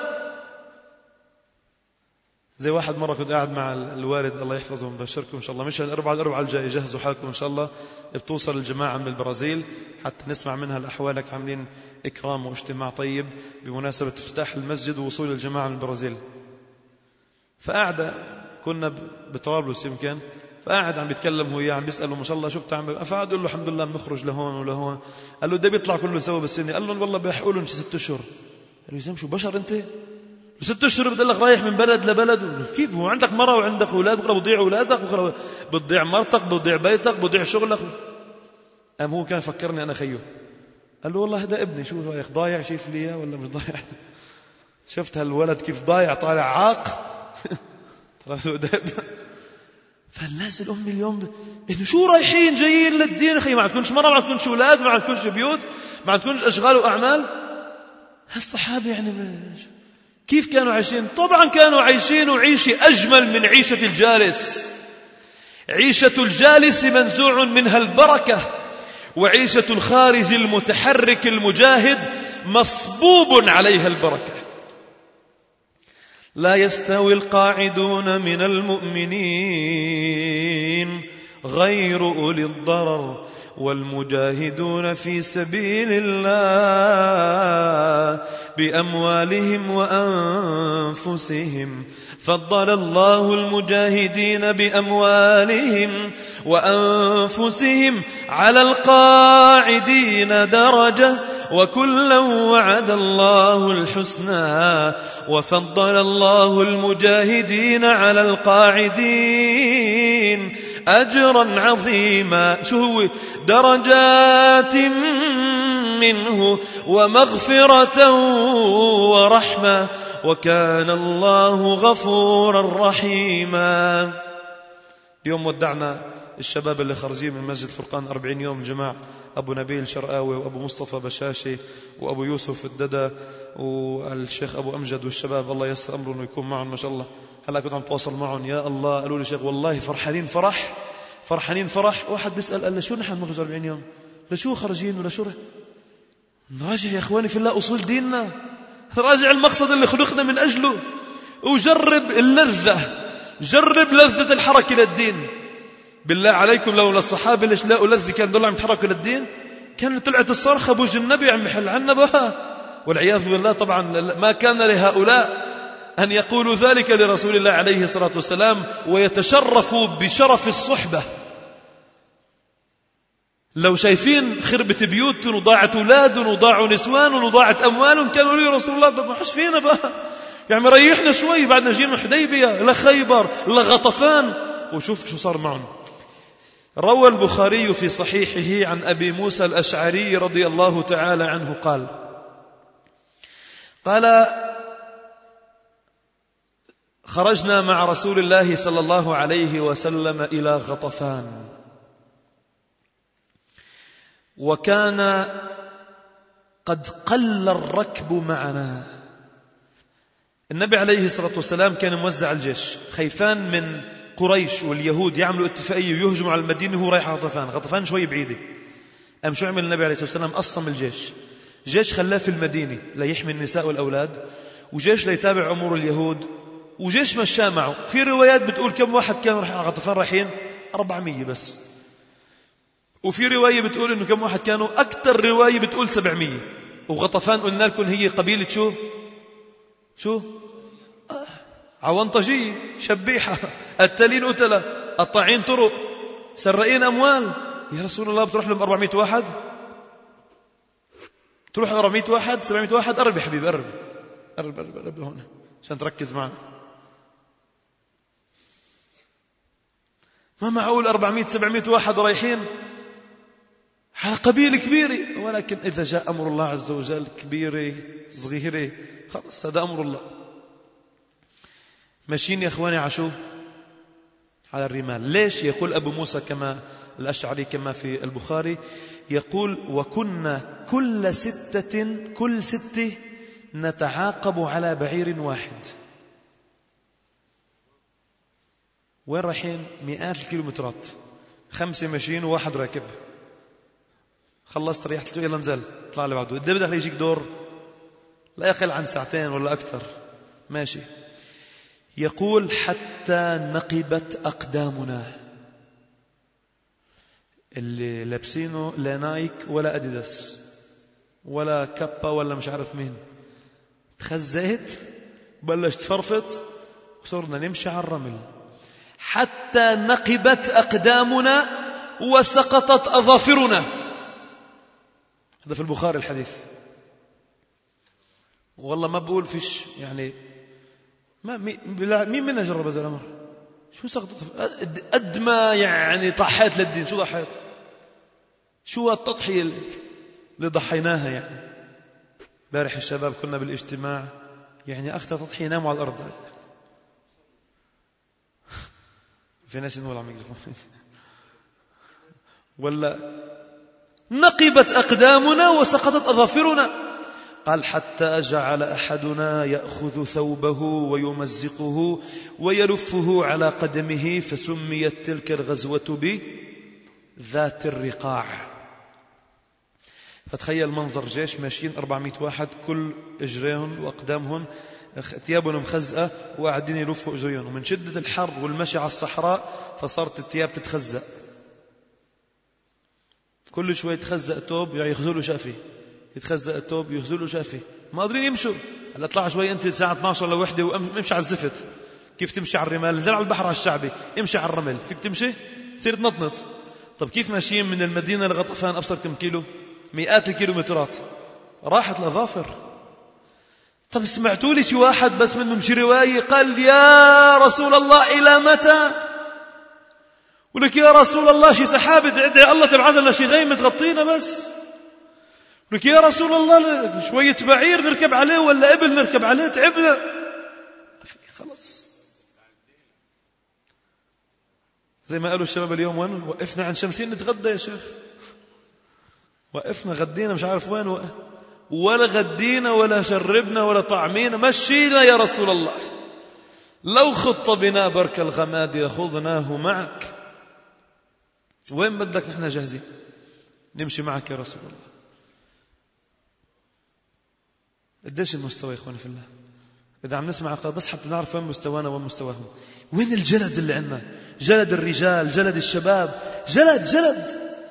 زي واحد مرة كنت قاعد مع الوالد الله يحفظه ومبشركم إن شاء الله، مش الأربعة الأربعة الجاي جهزوا حالكم إن شاء الله. بتوصل الجماعة من البرازيل حتى نسمع منها الأحوالك، عاملين إكرام واجتماع طيب بمناسبة افتتاح المسجد ووصول الجماعة من البرازيل. فقاعد كنا بطرابلس يمكن، فقاعد عم بيتكلم وياه، عم بيسأله ما شاء الله شو بتعمل؟ فقعد يقول له الحمد لله بنخرج لهون ولهون. قال له ده بيطلع كله سوا بالسنة؟ قال له والله بيحقوا لهم شي ست أشهر. قال له يزم شو بشر أنت؟ ست أشهر بدلك رايح من بلد لبلد؟ كيف هو عندك مرة وعندك أولاد، بكرة بضيع أولادك، بكرة بتضيع مرتك، بتضيع بيتك، بتضيع شغلك. قام هو كان فكرني أنا خيه، قال له والله هذا ابني، شو رايك ضايع شايف لي ولا مش ضايع؟ شفت هالولد كيف ضايع طالع عاق. فالناس الأم اليوم إنه شو رايحين جايين للدين أخي، ما عندكمش مرة، ما عندكمش أولاد، ما عندكمش بيوت، ما عندكمش أشغال وأعمال. هالصحابة يعني كيف كانوا عايشين؟ طبعا كانوا عايشين وعيشة أجمل من عيشة الجالس. عيشة الجالس منزوع منها البركة، وعيشة الخارج المتحرك المجاهد مصبوب عليها البركة. لا يستوي القاعدون من المؤمنين غير أولي الضرر والمجاهدون في سبيل الله بأموالهم وأنفسهم. فضل الله المجاهدين بأموالهم وأنفسهم على القاعدين درجة، وكلا وعد الله الحسنى. وفضل الله المجاهدين على القاعدين أجرا عظيما. شو هو؟ درجات منه ومغفرة ورحمة، وكان الله غفورا رحيما. اليوم ودعنا الشباب اللي خارجين من مسجد فرقان أربعين يوم الجماعة، أبو نبيل شرقاوي وأبو مصطفى بشاشي وأبو يوسف الددا والشيخ أبو أمجد والشباب، الله يسر أمره أنه يكون معهم ما شاء الله. هلا كنت عم تواصل معهم، يا الله قالوا لي شيخ والله فرحانين فرح فرحانين فرح. واحد بيسأل قال له شو نحن بنخرج أربعين يوم؟ لشو خرجين ولا شو؟ نراجع يا إخواني في الله أصول ديننا، راجع المقصد اللي خلقنا من أجله، وجرب اللذة، جرب لذة الحركة للدين. بالله عليكم لو للصحابة ليش لاقوا لذة كان دول عم يتحركوا للدين؟ كانت طلعت الصرخة بوجه النبي عم يحل عنا بها، والعياذ بالله. طبعا ما كان لهؤلاء أن يقولوا ذلك لرسول الله عليه الصلاة والسلام ويتشرفوا بشرف الصحبة. لو شايفين خربة بيوت وضاعت أولاد وضاعوا نسوان وضاعت أموال كانوا لي رسول الله ما حش فينا بقى، يعني ريحنا شوي بعدنا جينا حديبية لخيبر لغطفان. وشوف شو صار معهم. روى البخاري في صحيحه عن أبي موسى الأشعري رضي الله تعالى عنه قال قال خرجنا مع رسول الله صلى الله عليه وسلم إلى غطفان، وكان قد قل الركب معنا. النبي عليه الصلاة والسلام كان موزع الجيش، خيفان من قريش واليهود يعملوا اتفاقية ويهجموا على المدينة وهو رايح غطفان. غطفان شوي بعيدة. أم شو عمل النبي عليه الصلاة والسلام؟ أصم الجيش، جيش خلاه في المدينة ليحمي النساء والأولاد، وجيش ليتابع أمور اليهود، وجيش مشى معه. في روايات بتقول كم واحد كان راح على غطفان رايحين؟ أربعمية بس. وفي رواية بتقول إنه كم واحد كانوا؟ أكثر رواية بتقول سبعمية. وغطفان قلنا لكم هي قبيلة شو شو آه. عوانطجية، شبيحة، التالين أتلة، الطاعين طرق، سرقين أموال. يا رسول الله بتروح لهم أربعمية واحد؟ تروح أربعمية واحد سبعمية واحد؟ قرب يا حبيبي، قرب قرب قرب, قرب هون عشان تركز معنا. ما معقول أربعمية سبعمية واحد رايحين على قبيلة كبيرة. ولكن إذا جاء أمر الله عز وجل، كبيرة صغيرة، خلص هذا أمر الله. ماشيين يا إخواني عشو على الرمال. ليش؟ يقول أبو موسى كما الأشعري كما في البخاري، يقول وكنا كل ستة كل ستة نتعاقب على بعير واحد. وين رايحين؟ مئات الكيلومترات، خمسة ماشيين وواحد راكب. خلصت ريحت يلا نزل طلع اللي بعده. إذا بدك يجيك دور لا يقل عن ساعتين ولا أكثر ماشي. يقول حتى نقبت أقدامنا، اللي لابسينه لا نايك ولا أديداس ولا كابا ولا مش عارف مين، تخزيت بلش تفرفط وصرنا نمشي على الرمل. حتى نقبت أقدامنا وسقطت أظافرنا. هذا في البخاري الحديث. والله ما بقول فيش يعني ما مين منا جرب هذا الأمر؟ شو سقطت قد ما يعني طحيت للدين؟ شو ضحيت؟ شو التضحية اللي ضحيناها؟ يعني بارح الشباب كنا بالاجتماع، يعني أخذ تضحية ناموا على الأرض. في ناس نقول عم يقولون ولا نقبت أقدامنا وسقطت أظافرنا. قال حتى جعل أحدنا يأخذ ثوبه ويمزقه ويلفه على قدمه، فسميت تلك الغزوة بذات الرقاع. فتخيل منظر جيش ماشيين أربعمائة واحد، كل إجريهم وأقدامهم ثيابهم مخزقة وقاعدين يلفوا إجريهم، ومن شدة الحر والمشي على الصحراء فصارت الثياب تتخزق. كل شوي يتخزق توب يخزلوا شافي، يتخزق التوب يخزلوا شافي، ما قادرين يمشوا. هلا اطلع شوي انت الساعه اثني عشر ولا وحده وامشي على الزفت. كيف تمشي على الرمال؟ نزل على البحر على الشعبي، امشي على الرمل، فيك تمشي تصير تنطنط. طب كيف ماشيين من المدينه لغطفان ابصر كم كيلو؟ مئات الكيلومترات، راحت الاظافر. طب سمعتوا لي شي واحد بس منهم شي روايه قال يا رسول الله الى متى؟ ولك يا رسول الله شي سحابه ادعي الله تبعث لنا شي غيمه تغطينا بس. لك يا رسول الله شوية بعير نركب عليه ولا إبل نركب عليه، تعبنا خلص. زي ما قالوا الشباب اليوم، وين وقفنا عن شمسين نتغدى يا شيخ؟ وقفنا غدينا مش عارف وين، ولا غدينا ولا شربنا ولا طعمينا، مشينا يا رسول الله. لو خط بنا برك الغماد لخضناه معك. وين بدك نحن جاهزين نمشي معك يا رسول الله. قديش المستوى يا إخواني في الله؟ إذا عم نسمع قال بس حتى نعرف وين مستوانا وين مستواهم. وين الجلد اللي عندنا؟ جلد الرجال، جلد الشباب، جلد جلد.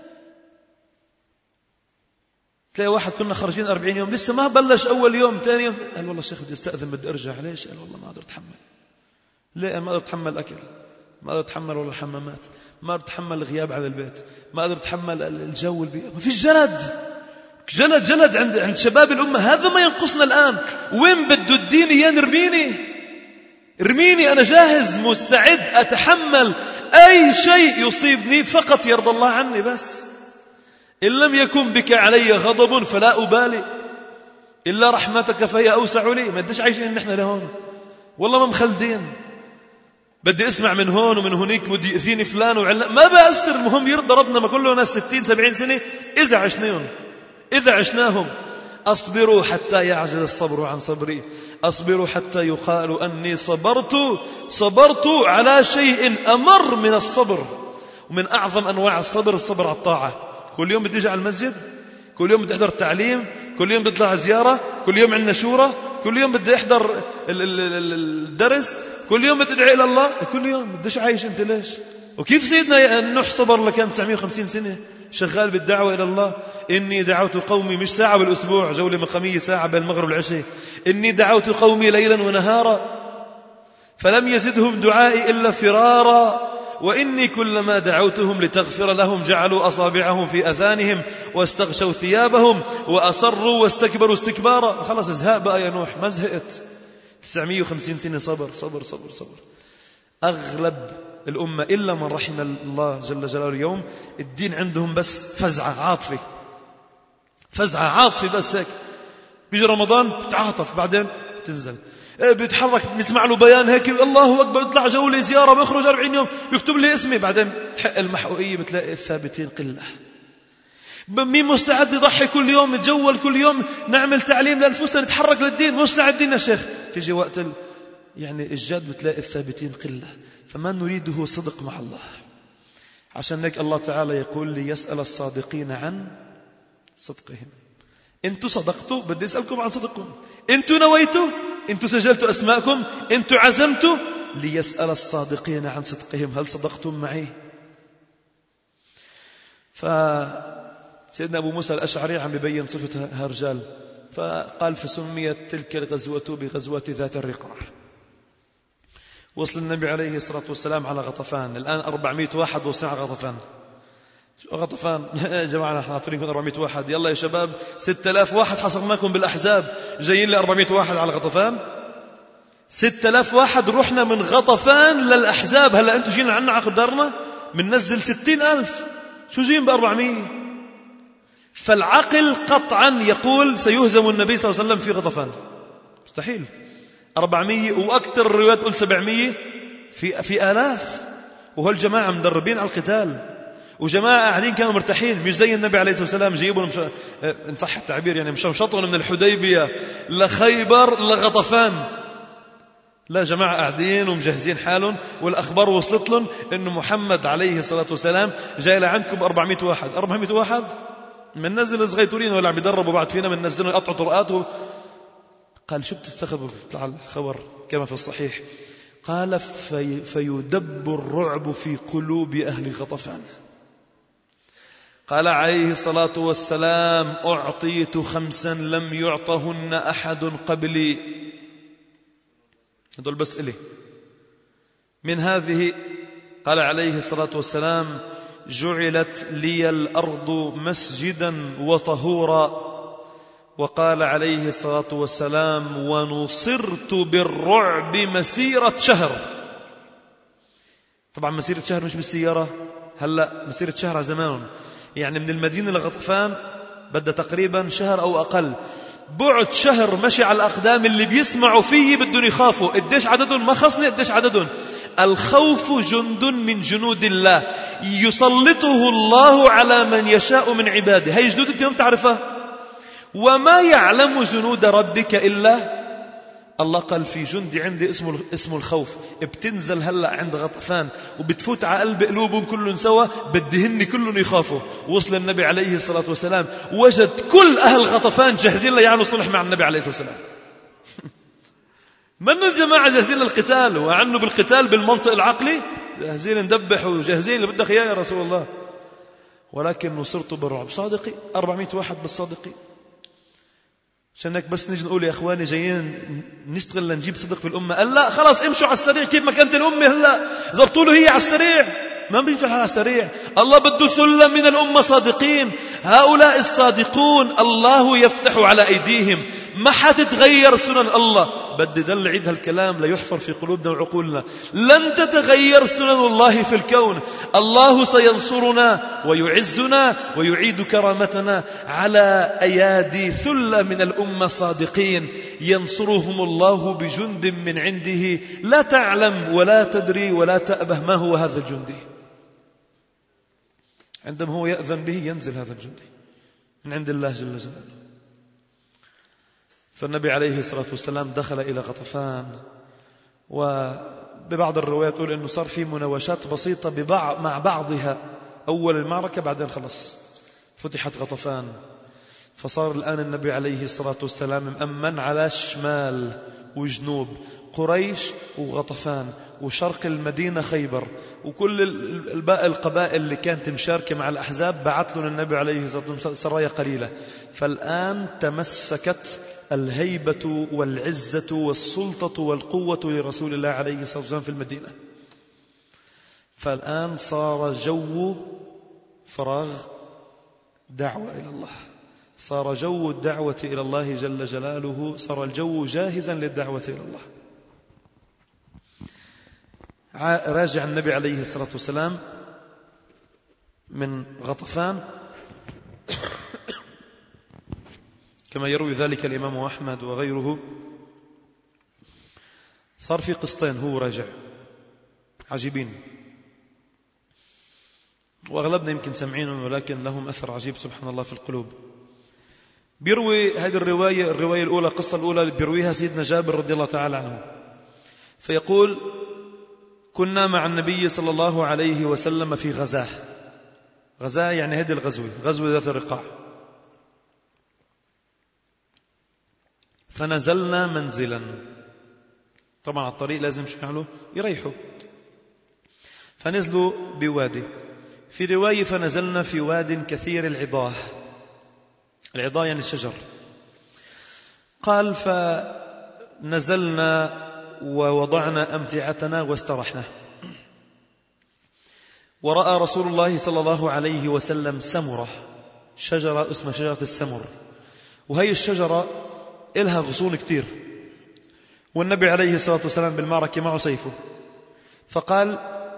تلاقي واحد كنا خارجين أربعين يوم لسه ما بلش أول يوم ثاني يوم قال والله شيخ بدي استأذن بدي أرجع. ليش؟ قال والله ما أقدر أتحمل. ليه؟ ما أقدر أتحمل أكل، ما أقدر أتحمل ولا الحمامات، ما أقدر أتحمل الغياب عن البيت، ما أقدر أتحمل الجو البيئة. ما فيش جلد. جلد جلد عند عند شباب الأمة. هذا ما ينقصنا الآن. وين بده الدين يا نرميني ارميني، أنا جاهز مستعد أتحمل أي شيء يصيبني فقط يرضى الله عني. بس إن لم يكن بك علي غضب فلا أبالي إلا رحمتك فهي أوسع لي. ما بديش عايشين نحن لهون والله ما مخلدين. بدي اسمع من هون ومن هونيك ودي يأذيني فلان وعلان ما بأثر. المهم يرضى ربنا. ما كله ناس ستين سبعين سنة إذا عشناهم إذا عشناهم. أصبروا حتى يعجز الصبر عن صبري، أصبروا حتى يقال أني صبرت صبرت على شيء أمر من الصبر. ومن أعظم أنواع الصبر الصبر على الطاعة. كل يوم بدي أجي على المسجد، كل يوم بدي أحضر تعليم، كل يوم بدي أطلع زيارة، كل يوم عندنا شورى، كل يوم بدي أحضر الدرس، كل يوم بدي أدعي إلى الله. كل يوم بديش عايش أنت ليش؟ وكيف سيدنا نوح صبر لكان تسعمائة وخمسين سنة شغال بالدعوة إلى الله. إني دعوت قومي مش ساعة بالأسبوع جولة مقامية ساعة بين المغرب والعشاء. إني دعوت قومي ليلا ونهارا فلم يزدهم دعائي إلا فرارا وإني كلما دعوتهم لتغفر لهم جعلوا أصابعهم في أذانهم واستغشوا ثيابهم وأصروا واستكبروا استكبارا. خلاص ازهق بقى يا نوح. ما زهقت. تسعمائة وخمسين سنة صبر صبر صبر صبر. أغلب الأمة إلا من رحم الله جل جلاله اليوم الدين عندهم بس فزعة عاطفة، فزعة عاطفة بس هيك. بيجي رمضان بتعاطف بعدين تنزل، بيتحرك بيسمع له بيان هيك الله أكبر، بيطلع جولة زيارة بيخرج أربعين يوم بيكتب لي اسمي، بعدين تحق المحقوقية بتلاقي الثابتين قلة. مين مستعد يضحي كل يوم، نتجول كل يوم، نعمل تعليم لأنفسنا، نتحرك للدين، مستعدين يا شيخ. تيجي وقت ال... يعني الجد بتلاقي الثابتين قلة. فما نريده صدق مع الله. عشان هيك الله تعالى يقول ليسأل الصادقين عن صدقهم. انتوا صدقتوا بدي أسألكم عن صدقكم. انتوا نويتوا، انتوا سجلتوا أسماءكم، انتوا عزمتوا. ليسأل الصادقين عن صدقهم هل صدقتم معي. فسيدنا أبو موسى الأشعري عم بيبين صفة هالرجال فقال فسميت تلك الغزوة بغزوة ذات الرقاع. وصل النبي عليه الصلاة والسلام على غطفان. الآن أربعمائة واحد وصلنا على غطفان. غطفان يا جماعة نحن عارفين أربعمائة واحد. يلا يا شباب ستة آلاف واحد حصرناكم بالأحزاب، جايين ل أربعمائة واحد على غطفان. ستة آلاف واحد رحنا من غطفان للأحزاب. هلا أنتوا جينا عنا على قدرنا بننزل ستين ألف، شو جايين بأربعمائة؟ فالعقل قطعا يقول سيهزم النبي صلى الله عليه وسلم في غطفان. مستحيل. أربعمائة وأكثر الروايات تقول سبعمائة في في آلاف. وهالجماعة مدربين على القتال، وجماعة قاعدين كانوا مرتاحين، مش زي النبي عليه الصلاة والسلام جيبوا مش... إن صح التعبير يعني مشمشطون من الحديبية لخيبر لغطفان. لا، جماعة قاعدين ومجهزين حالهم، والأخبار وصلت لهم إنه محمد عليه الصلاة والسلام جاي لعندكم أربعمائة واحد. أربعمائة واحد من نزل صغيرين ولا عم بيدربوا بعد فينا من نزلوا يقطعوا طرقات و... قال شو بتستخبوا؟ طلع الخبر كما في الصحيح. قال في فيدب الرعب في قلوب أهل غطفان. قال عليه الصلاة والسلام أعطيت خمسا لم يعطهن أحد قبلي. هذول بس إلي من هذه. قال عليه الصلاة والسلام جعلت لي الأرض مسجدا وطهورا. وقال عليه الصلاة والسلام ونصرت بالرعب مسيرة شهر. طبعا مسيرة شهر مش بالسيارة، هلأ مسيرة شهر على زمان، يعني من المدينة لغطفان بدأ تقريبا شهر أو أقل. بعد شهر مشي على الأقدام. اللي بيسمعوا فيه بدهم يخافوا. قديش عددهم؟ ما خصني قديش عددهم. الخوف جند من جنود الله يسلطه الله على من يشاء من عباده. هاي جنود انت يوم تعرفها. وما يعلم جنود ربك إلا الله قال في جندي عندي اسمه اسمه الخوف، بتنزل هلأ عند غطفان وبتفوت على قلب قلوبهم كلهم سوا، بدهن كلهم يخافوا. وصل النبي عليه الصلاة والسلام وجد كل أهل غطفان جاهزين ليعملوا صلح مع النبي عليه الصلاة والسلام. من الجماعة جاهزين للقتال، وعنوا بالقتال بالمنطق العقلي، جاهزين ندبح وجاهزين اللي بدك إياه يا رسول الله. ولكن نصرت بالرعب. صادقي أربعمائة واحد بالصادقي. عشان هيك بس نيجي نقول يا إخواني جايين نشتغل لنجيب صدق في الأمة، قال لا خلاص امشوا على السريع كيف ما كانت الأمة هلا زبطوا له هي على السريع، ما بينفع على السريع. الله بده ثلة من الأمة صادقين، هؤلاء الصادقون الله يفتح على أيديهم، ما حتتغير سنن الله. بدي دل عيد هالكلام ليحفر في قلوبنا وعقولنا. لن تتغير سنن الله في الكون. الله سينصرنا ويعزنا ويعيد كرامتنا على أيادي ثلة من الأمة صادقين، ينصرهم الله بجند من عنده لا تعلم ولا تدري ولا تأبه ما هو هذا الجندي. عندما هو يأذن به ينزل هذا الجندي من عند الله جل جلاله. فالنبي عليه الصلاة والسلام دخل إلى غطفان، وببعض الروايات تقول أنه صار في مناوشات بسيطة ببعض مع بعضها أول المعركة، بعدين خلص فتحت غطفان. فصار الآن النبي عليه الصلاة والسلام مأمن على شمال وجنوب قريش وغطفان وشرق المدينة خيبر، وكل الباقي القبائل اللي كانت مشاركة مع الأحزاب بعث لهم النبي عليه الصلاة والسلام سرايا قليلة. فالآن تمسكت الهيبة والعزة والسلطة والقوة لرسول الله عليه الصلاة والسلام في المدينة. فالآن صار جو فراغ دعوة إلى الله، صار جو الدعوة إلى الله جل جلاله، صار الجو جاهزا للدعوة إلى الله. راجع النبي عليه الصلاة والسلام من غطفان كما يروي ذلك الإمام أحمد وغيره. صار في قسطين هو راجع عجيبين، وأغلبنا يمكن سمعينهم ولكن لهم أثر عجيب سبحان الله في القلوب. بيروي هذه الرواية الرواية الأولى القصة الأولى اللي بيرويها سيدنا جابر رضي الله تعالى عنه، فيقول كنا مع النبي صلى الله عليه وسلم في غزاه. غزاه يعني هذه الغزوة غزوة ذات الرقاع. فنزلنا منزلا، طبعا على الطريق لازم شو يعملوا يريحوا، فنزلوا بوادي. في رواية فنزلنا في واد كثير العضاه، العضاه يعني الشجر. قال فنزلنا ووضعنا أمتعتنا واسترحنا، ورأى رسول الله صلى الله عليه وسلم سمرة، شجرة اسمها شجرة السمر، وهي الشجرة إلها غصون كتير، والنبي عليه الصلاة والسلام بالمعركة معه سيفه. فقال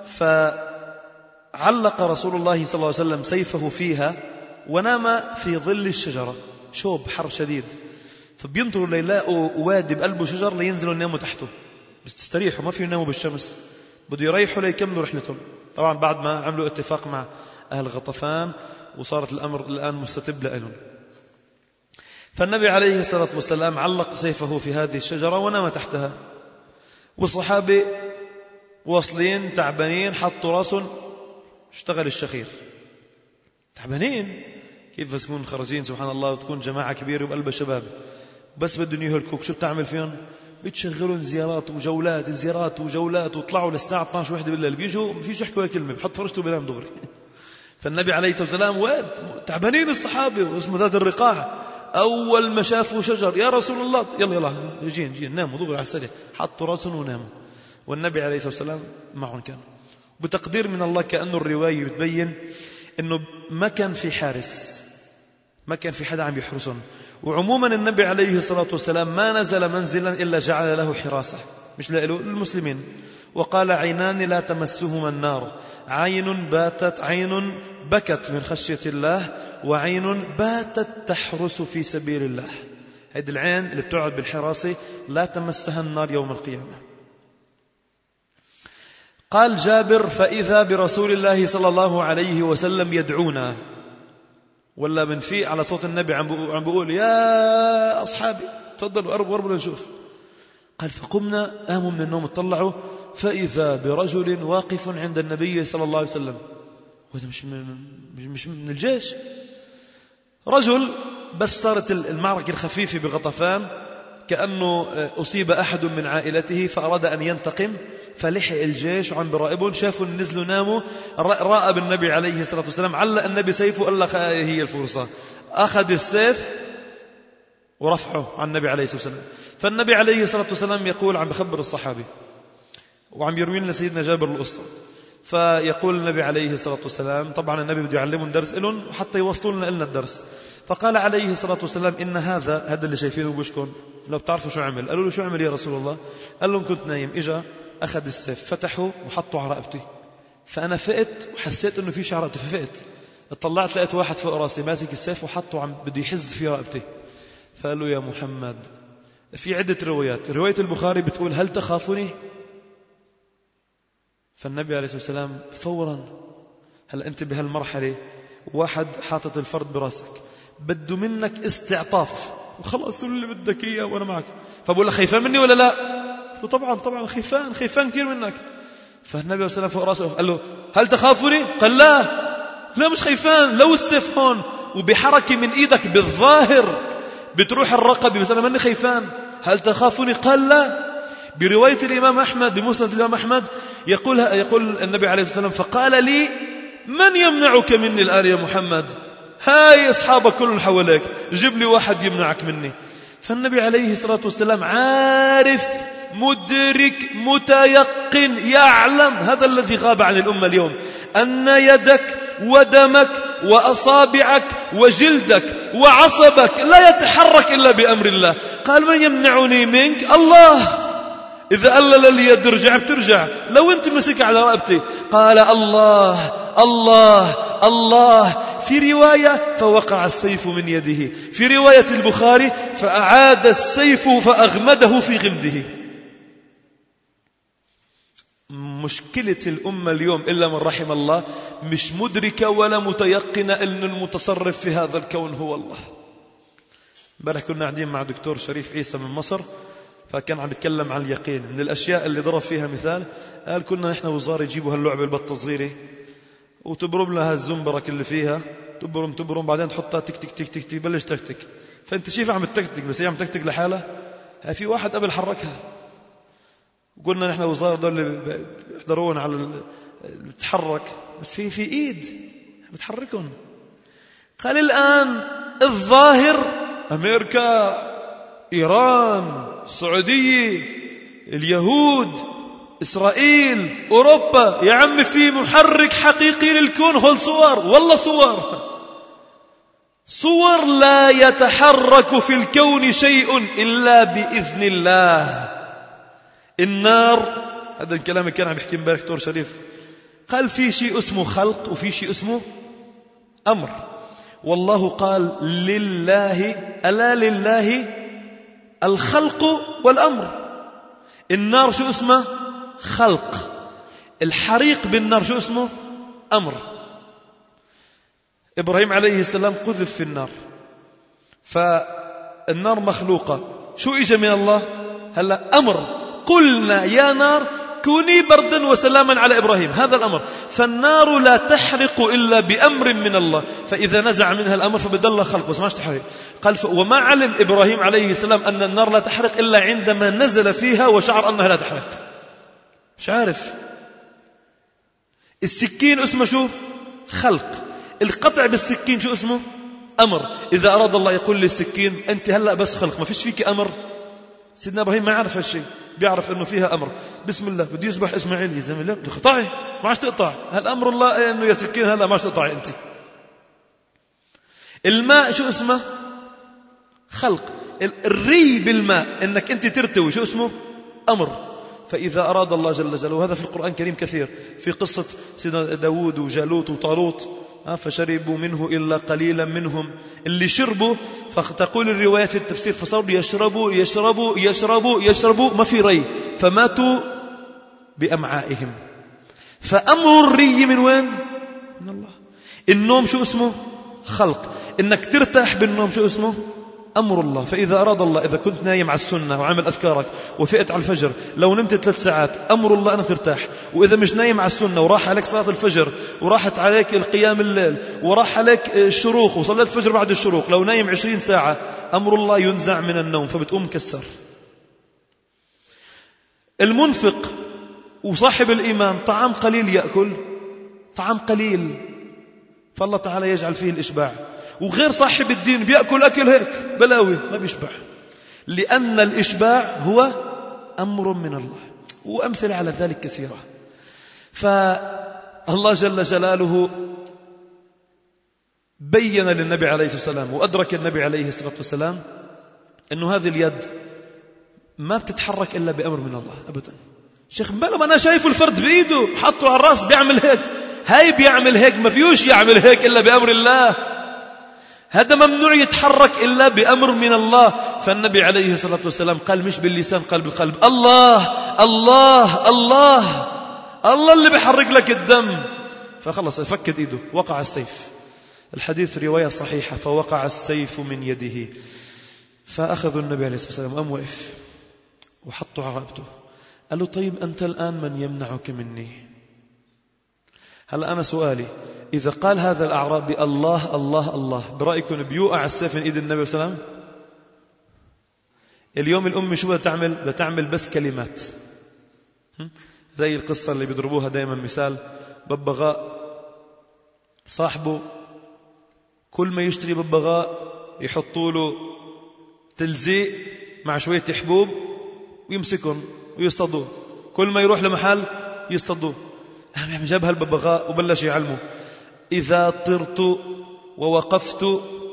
فعلق رسول الله صلى الله عليه وسلم سيفه فيها ونام في ظل الشجرة، شوب حر شديد، فبينطروا ليلاقوا وادي بقلبه شجر لينزلوا يناموا تحته، بس تستريحوا ما في يناموا بالشمس، بده يريحوا ليكملوا رحلتهم. طبعا بعد ما عملوا اتفاق مع أهل غطفان وصارت الأمر الآن مستتب لهم. فالنبي عليه الصلاة والسلام علق سيفه في هذه الشجرة ونام تحتها، والصحابة واصلين تعبانين حطوا راسهم، اشتغل الشخير تعبانين كيف بس يكون خرجين سبحان الله وتكون جماعة كبيرة وبقلبها شباب بس بدهم يهلكوك، شو بتعمل فيهم؟ بتشغلون زيارات وجولات زيارات وجولات وطلعوا للساعة اثنعش واحدة بالليل، بيجوا ما فيش يحكوا ولا كلمة، بحط فرشته بينام دغري. فالنبي عليه الصلاة والسلام واد تعبانين الصحابة واسمه ذات الرقاع، أول ما شافوا شجر يا رسول الله يلا يلا يجين يجين ناموا دغري على السريع، حطوا راسهم وناموا، والنبي عليه الصلاة والسلام معهم كان. بتقدير من الله كأنه الرواية بتبين أنه ما كان في حارس، ما كان في حدا عم يحرسهم، وعموما النبي عليه الصلاة والسلام ما نزل منزلا إلا جعل له حراسة، مش له للمسلمين. وقال عينان لا تمسهما النار، عين باتت عين بكت من خشية الله، وعين باتت تحرس في سبيل الله. هذه العين اللي بتقعد بالحراسة لا تمسها النار يوم القيامة. قال جابر فإذا برسول الله صلى الله عليه وسلم يدعونا، ولا بنفيق على صوت النبي عم بيقول يا أصحابي تفضلوا قربوا قربوا لنشوف. قال فقمنا، قاموا من النوم اطلعوا فإذا برجل واقف عند النبي صلى الله عليه وسلم، وهذا مش مش من الجيش، رجل بس صارت المعركة الخفيفة بغطفان، كأنه أصيب أحد من عائلته فأراد أن ينتقم، فلحق الجيش وعم براقبهم، شافوا نزلوا ناموا، راقب النبي عليه الصلاة والسلام، علق النبي سيفه، قال لك هي الفرصة، أخذ السيف ورفعه عن النبي عليه الصلاة والسلام. فالنبي عليه الصلاة والسلام يقول، عم بخبر الصحابي وعم يروي لنا سيدنا جابر القصة، فيقول النبي عليه الصلاة والسلام، طبعا النبي بده يعلمهم درس لهم وحتى يوصلوا لنا لنا الدرس، فقال عليه الصلاة والسلام إن هذا هذا اللي شايفينه بوشكم لو بتعرفوا شو عمل. قالوا له شو عمل يا رسول الله؟ قال لهم كنت نايم، إجا أخذ السيف فتحه وحطه على رقبتي، فأنا فقت وحسيت إنه في شيء على رقبتي، ففقت اطلعت لقيت واحد فوق راسي ماسك السيف وحطه عم بده يحز في رقبتي. فقال له يا محمد، في عدة روايات، رواية البخاري بتقول هل تخافني؟ فالنبي عليه الصلاة والسلام فورا، هل أنت بهالمرحلة واحد حاطط الفرد براسك بده منك استعطاف وخلاص اللي بدك إياه وأنا معك، فبقول له خيفان مني ولا لا؟ طبعا طبعا خيفان خيفان كثير منك. فالنبي عليه الصلاة والسلام فوق راسه قال له هل تخافني؟ قال لا لا مش خيفان، لو السيف هون وبحركة من إيدك بالظاهر بتروح الرقبة، بس أنا ماني خيفان. هل تخافني؟ قال لا. برواية الإمام أحمد بمسند الإمام أحمد يقول يقول النبي عليه الصلاة والسلام فقال لي من يمنعك مني الآن يا محمد؟ هاي أصحابك كلهم حواليك، جيب لي واحد يمنعك مني. فالنبي عليه الصلاة والسلام عارف مدرك متيقن يعلم، هذا الذي غاب عن الأمة اليوم، أن يدك ودمك وأصابعك وجلدك وعصبك لا يتحرك إلا بأمر الله. قال من يمنعني منك؟ الله. إذا قال لي يد ارجع بترجع، لو أنت مسك على رقبتي. قال الله الله الله. في رواية فوقع السيف من يده، في رواية البخاري فأعاد السيف فأغمده في غمده. مشكلة الأمة اليوم إلا من رحم الله مش مدركة ولا متيقنة أن المتصرف في هذا الكون هو الله. امبارح كنا قاعدين مع دكتور شريف عيسى من مصر، فكان عم يتكلم عن اليقين. من الأشياء اللي ضرب فيها مثال، قال كنا نحن وزارة يجيبوا هاللعبة البطة صغيرة وتبرم لها الزنبرك اللي فيها، تبرم تبرم بعدين تحطها تك تك تك تك تبلش تكتك، فأنت شايفها عم تكتك بس هي عم تكتك لحالها، في واحد قبل حركها. قلنا نحن وزارة دول اللي بيحضرون على اللي بتحرك، بس في في إيد بتحركهم. قال الآن الظاهر أمريكا، إيران، السعودية، اليهود، إسرائيل، أوروبا، يا عم في محرك حقيقي للكون، هول صور، والله صور صور لا يتحرك في الكون شيء إلا بإذن الله. النار، هذا الكلام كان عم يحكي امبارح دكتور شريف، قال في شيء اسمه خلق وفي شيء اسمه أمر، والله قال لله، ألا لله الخلق والأمر. النار شو اسمه؟ خلق. الحريق بالنار شو اسمه؟ أمر. إبراهيم عليه السلام قذف في النار، فالنار مخلوقة، شو إجا من الله؟ هلأ أمر، قلنا يا نار كوني بردا وسلاما على إبراهيم، هذا الأمر. فالنار لا تحرق إلا بأمر من الله، فإذا نزع منها الأمر فبدل خلق بس ماش تحرق. قال ف... وما علم إبراهيم عليه السلام أن النار لا تحرق إلا عندما نزل فيها وشعر أنها لا تحرق، مش عارف. السكين اسمه شو؟ خلق. القطع بالسكين شو اسمه؟ أمر. إذا أراد الله يقول للسكين أنت هلأ بس خلق، ما فيش فيك أمر. سيدنا إبراهيم ما يعرف هالشيء، بيعرف أنه فيها أمر. بسم الله بده يذبح إسماعيل، يا زلمة قطعي ما عادش تقطع، هل أمر الله أنه يا سكين هلا ما عادش تقطعي أنت. الماء شو اسمه؟ خلق. الري بالماء أنك أنت ترتوي شو اسمه؟ أمر. فإذا أراد الله جل جلاله، وهذا في القرآن الكريم كثير، في قصة سيدنا داود وجالوت وطالوت، فشربوا منه إلا قليلا منهم، اللي شربوا فتقول الروايات في التفسير فصاروا يشربوا يشربوا يشربوا يشربوا ما في ري، فماتوا بأمعائهم. فأمر الري من وين؟ من الله. النوم شو اسمه؟ خلق. إنك ترتاح بالنوم شو اسمه؟ أمر الله. فإذا أراد الله، إذا كنت نايم على السنة وعامل أذكارك وفئت على الفجر، لو نمت ثلاث ساعات أمر الله أنك ترتاح. وإذا مش نايم على السنة وراح عليك صلاة الفجر وراحت عليك القيام الليل وراح عليك الشروق وصليت الفجر بعد الشروق، لو نايم عشرين ساعة أمر الله ينزع من النوم فبتقوم مكسر. المنفق وصاحب الإيمان طعام قليل يأكل، طعام قليل فالله تعالى يجعل فيه الإشباع. وغير صاحب الدين بيأكل أكل هيك بلاوي ما بيشبع، لأن الإشباع هو أمر من الله. وأمثلة على ذلك كثيرة. فالله جل جلاله بين للنبي عليه الصلاة والسلام وأدرك النبي عليه الصلاة والسلام أنه هذه اليد ما بتتحرك إلا بأمر من الله أبدا. شيخ بلو أنا شايف الفرد بإيده حطه على الرأس بيعمل هيك، هاي بيعمل هيك، ما فيوش يعمل هيك إلا بأمر الله. هذا ممنوع يتحرك إلا بأمر من الله. فالنبي عليه الصلاة والسلام قال مش باللسان، قال بالقلب. الله الله الله الله اللي بيحرك لك الدم. فخلص فكت إيده وقع السيف. الحديث رواية صحيحة. فوقع السيف من يده. فأخذ النبي عليه الصلاة والسلام أم وقف وحطوا على رقبته. قال له طيب أنت الآن من يمنعك مني؟ هلأ أنا سؤالي، إذا قال هذا الأعرابي الله الله الله، برأيكم بيوقع السيف من إيد النبي صلى الله عليه وسلم؟ اليوم الأمة شو بتعمل؟ بتعمل بس كلمات، زي القصة اللي بيضربوها دائما مثال، ببغاء صاحبه كل ما يشتري ببغاء يحطوا له تلزيق مع شوية حبوب ويمسكهم ويصطادوه. كل ما يروح لمحل يصطادوه. هم جاب هالببغاء وبلش يعلمه: إذا طرت ووقفت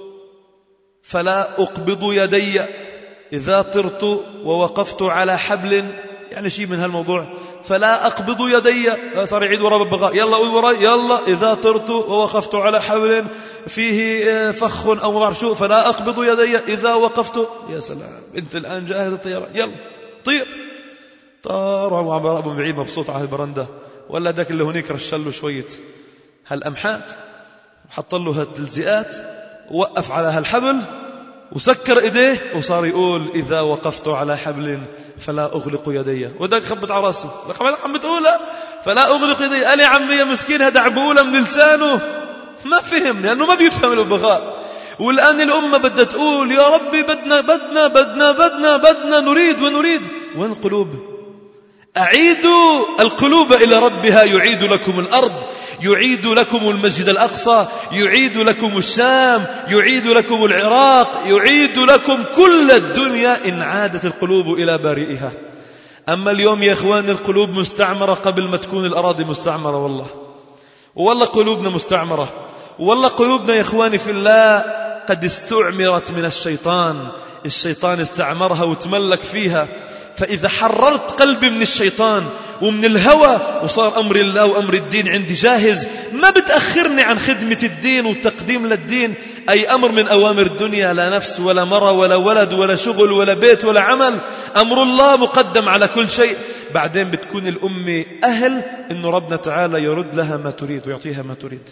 فلا أقبض يدي، إذا طرت ووقفت على حبل، يعني شيء من هالموضوع، فلا أقبض يدي. صار يعيد وراء ببغاء، يلا قول وراي، يلا إذا طرت ووقفت على حبل فيه فخ أو ما بعرف شو فلا أقبض يدي إذا وقفت. يا سلام، أنت الآن جاهز الطيران، يلا طير. طار وعم أبو بعيد مبسوط على البرندة، ولا ذاك اللي هنيك رشله شوية هالأمحات وحط له هالتلزيقات ووقف على هالحبل وسكر إيديه وصار يقول: إذا وقفت على حبل فلا أغلق يدي. وذاك خبط على راسه، عم بتقولها فلا أغلق يدي. قال يا عمي يا مسكين، هذا عبولة من لسانه، ما فهم لأنه ما بيفهم البغاء. والآن الأمة بدها تقول: يا ربي بدنا بدنا بدنا بدنا بدنا نريد ونريد. وين القلوب؟ أعيدوا القلوب إلى ربها يعيد لكم الأرض، يعيد لكم المسجد الأقصى، يعيد لكم الشام، يعيد لكم العراق، يعيد لكم كل الدنيا إن عادت القلوب إلى بارئها. أما اليوم يا إخوان القلوب مستعمرة قبل ما تكون الأراضي مستعمرة. والله والله قلوبنا مستعمرة. والله قلوبنا يا إخواني في الله قد استعمرت من الشيطان. الشيطان استعمرها وتملك فيها. فإذا حررت قلبي من الشيطان ومن الهوى وصار أمر الله وأمر الدين عندي جاهز، ما بتأخرني عن خدمة الدين والتقديم للدين. أي أمر من أوامر الدنيا، لا نفس ولا مرة ولا ولد ولا شغل ولا بيت ولا عمل، أمر الله مقدم على كل شيء. بعدين بتكون الأمة أهل إنه ربنا تعالى يرد لها ما تريد ويعطيها ما تريد.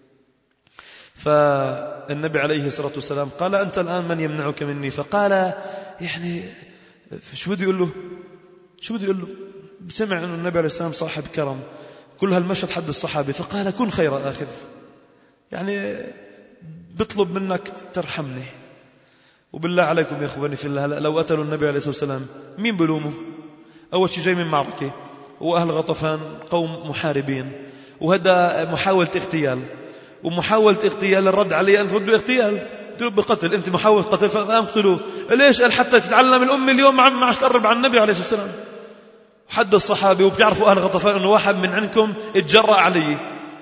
فالنبي عليه الصلاة والسلام قال: أنت الآن من يمنعك مني؟ فقال يعني شو بده يقول له؟ شو بده يقول له؟ سمع أن النبي عليه السلام صاحب كرم، كل هالمشهد حد الصحابي، فقال: كن خير آخذ، يعني بطلب منك ترحمني. وبالله عليكم يا أخواني في الله، لو قتلوا النبي عليه الصلاة والسلام مين بلومه؟ أول شيء جاي من معركة، وأهل غطفان قوم محاربين، وهذا محاولة اغتيال، ومحاولة اغتيال الرد عليه أن تردوا اغتيال بقتل، أنت محاولة قتل فأقتلوه. ليش؟ قال: حتى تتعلم الأمة اليوم ما عادش تقرب عن النبي عليه الصلاة والسلام. حد الصحابي وبتعرفوا أهل غطفان أنه واحد من عندكم اتجرأ عليه.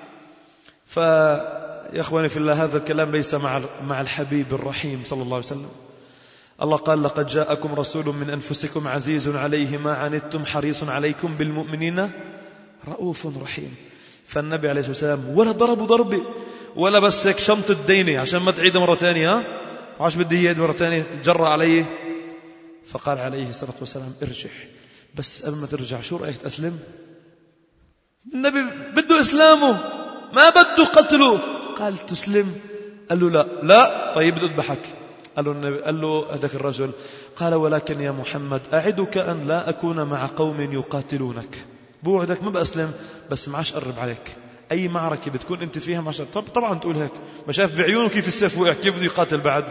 فيا أخواني في الله هذا الكلام ليس مع مع الحبيب الرحيم صلى الله عليه وسلم. الله قال: لقد جاءكم رسول من أنفسكم عزيز عليه ما عنتم حريص عليكم بالمؤمنين رؤوف رحيم. فالنبي عليه الصلاة والسلام ولا ضربوا ضربه ولا بس هيك شمط الدينة عشان ما تعيد مرة ثانية، ها عاش بدي يعيد مرة ثانية تجرأ عليه. فقال عليه الصلاة والسلام: ارجع، بس قبل ما ترجع شو رأيك تسلم؟ النبي بده إسلامه ما بده قتله. قال: تسلم؟ قال له: لا. لا. طيب بدي أذبحك. قال له, النبي قال له هذاك الرجل قال ولكن يا محمد أعدك أن لا أكون مع قوم يقاتلونك، بوعدك ما بأسلم بس معاش قرب عليك، أي معركة بتكون أنت فيها معاش. طب طبعا تقول هيك، ما شاف بعيونه كيف السيف وقع، كيف بده يقاتل بعد.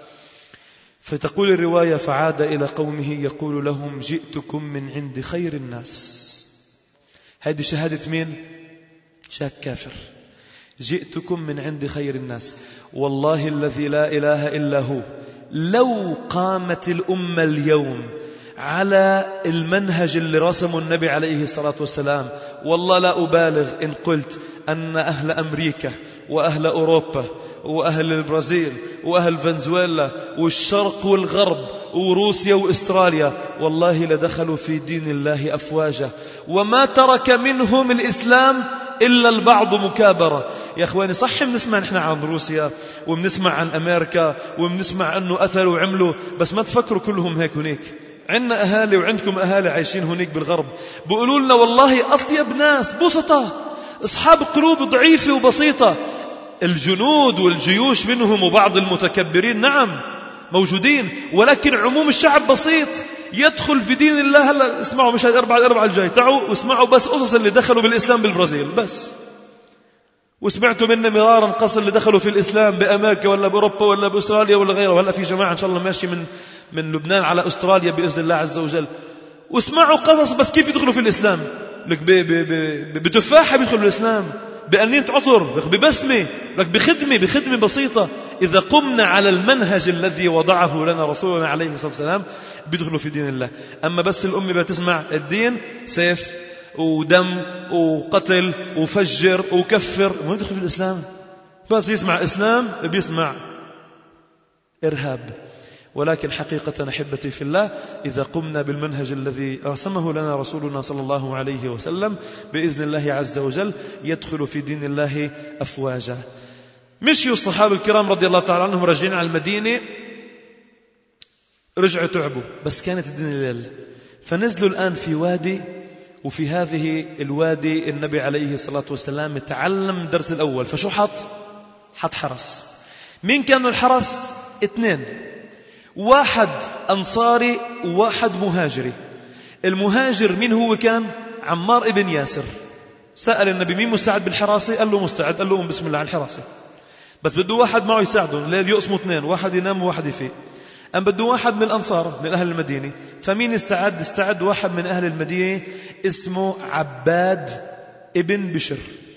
فتقول الرواية فعاد إلى قومه يقول لهم جئتكم من عند خير الناس. هذه شهادة مين؟ شهادة كافر. جئتكم من عند خير الناس، والله الذي لا إله إلا هو لو قامت الأمة اليوم على المنهج اللي رسمه النبي عليه الصلاة والسلام، والله لا أبالغ إن قلت أن أهل أمريكا وأهل أوروبا وأهل البرازيل وأهل فنزويلا والشرق والغرب وروسيا وإستراليا والله لدخلوا في دين الله أفواجا، وما ترك منهم الإسلام إلا البعض مكابرة. يا أخواني صح بنسمع نحن عن روسيا وبنسمع عن أمريكا وبنسمع أنه قتلوا وعملوا، بس ما تفكروا كلهم هيك هناك. عندنا أهالي وعندكم أهالي عايشين هناك بالغرب بيقولوا لنا والله أطيب ناس بسطة، أصحاب قلوب ضعيفة وبسيطة. الجنود والجيوش منهم وبعض المتكبرين نعم موجودين، ولكن عموم الشعب بسيط يدخل في دين الله. هلا اسمعوا مش الأربعة الأربعة الجاي، تعوا واسمعوا بس قصص اللي دخلوا بالإسلام بالبرازيل بس، وسمعتوا منا مرارا قصص اللي دخلوا في الإسلام بأمريكا ولا بأوروبا ولا بأستراليا ولا غيره. وهلا في جماعة إن شاء الله ماشي من من لبنان على أستراليا بإذن الله عز وجل، واسمعوا قصص بس كيف يدخلوا في الإسلام. لك بتفاحة بيدخلوا الإسلام، بأنية عطر، لك ببسمة، لك بخدمة بخدمة بسيطة. إذا قمنا على المنهج الذي وضعه لنا رسولنا عليه الصلاة والسلام بيدخلوا في دين الله. أما بس الأمة بتسمع الدين سيف ودم وقتل وفجر وكفر، ما يدخل في الإسلام. بس يسمع إسلام بيسمع إرهاب. ولكن حقيقة أحبتي في الله إذا قمنا بالمنهج الذي رسمه لنا رسولنا صلى الله عليه وسلم بإذن الله عز وجل يدخل في دين الله أفواجا. مشيوا الصحابة الكرام رضي الله تعالى عنهم راجعين على المدينة، رجعوا تعبوا بس كانت الدنيا الليل، فنزلوا الآن في وادي، وفي هذه الوادي النبي عليه الصلاة والسلام تعلم درس الأول. فشو حط؟ حط حرس. مين كانوا الحرس؟ اثنين، واحد أنصاري وواحد مهاجري. المهاجر مين هو؟ كان عمار ابن ياسر. سأل النبي مين مستعد بالحراسة؟ قال له مستعد. قال له بسم الله على الحراسة، بس بده واحد معه يساعدهم، الليل يقسموا اثنين، واحد ينام وواحد يفيق. أم بده واحد من الأنصار من أهل المدينة. فمين استعد؟ استعد واحد من أهل المدينة اسمه عباد ابن بشر.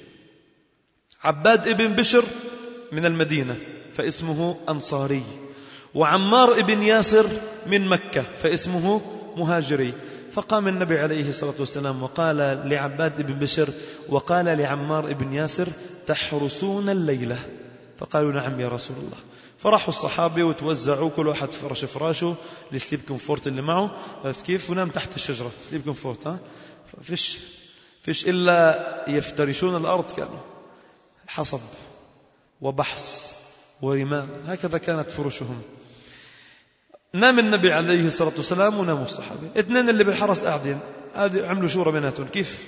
عباد ابن بشر من المدينة فاسمه أنصاري، وعمار ابن ياسر من مكة فاسمه مهاجري. فقام النبي عليه الصلاة والسلام وقال لعباد ابن بشر وقال لعمار ابن ياسر تحرسون الليلة؟ فقالوا نعم يا رسول الله. فرحوا الصحابة وتوزعوا كل واحد فرش فراشه السليب كومفورت اللي معه، عرفت كيف؟ ونام تحت الشجرة سليب كومفورت. ها فيش فيش إلا يفترشون الأرض، كانوا حصب وبحص ورمال، هكذا كانت فرشهم. نام النبي عليه الصلاة والسلام وناموا الصحابة. اثنين اللي بالحرس قاعدين عملوا شورى بيناتهم كيف.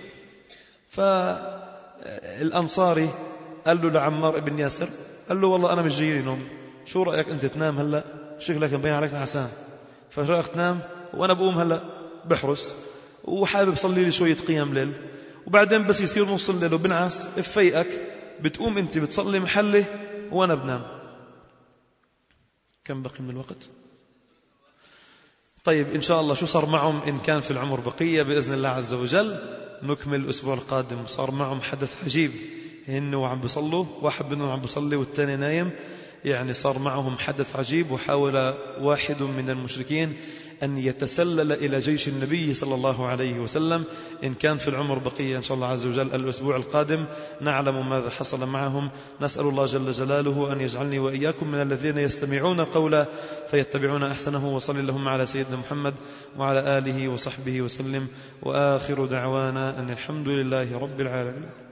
فالأنصاري قال له لعمار ابن ياسر، قال له والله أنا مش جاي نوم، شو رأيك أنت تنام هلأ؟ شكلك مبين عليك نعسان، فرأيك تنام وأنا بقوم هلأ بحرس وحابب صلي لي شوية قيام ليل، وبعدين بس يصير نص الليل وبنعس بفيقك بتقوم أنت بتصلي محلي وأنا بنام. كم بقي من الوقت؟ طيب إن شاء الله شو صار معهم إن كان في العمر بقية بإذن الله عز وجل نكمل الأسبوع القادم. صار معهم حدث عجيب، إنه وعم بيصلوا، واحد منهم عم بيصلي والتاني نايم، يعني صار معهم حدث عجيب. وحاول واحد من المشركين أن يتسلل إلى جيش النبي صلى الله عليه وسلم. إن كان في العمر بقية إن شاء الله عز وجل الأسبوع القادم نعلم ماذا حصل معهم. نسأل الله جل جلاله أن يجعلني وإياكم من الذين يستمعون قولا فيتبعون أحسنه. وصل اللهم على سيدنا محمد وعلى آله وصحبه وسلم، وآخر دعوانا أن الحمد لله رب العالمين.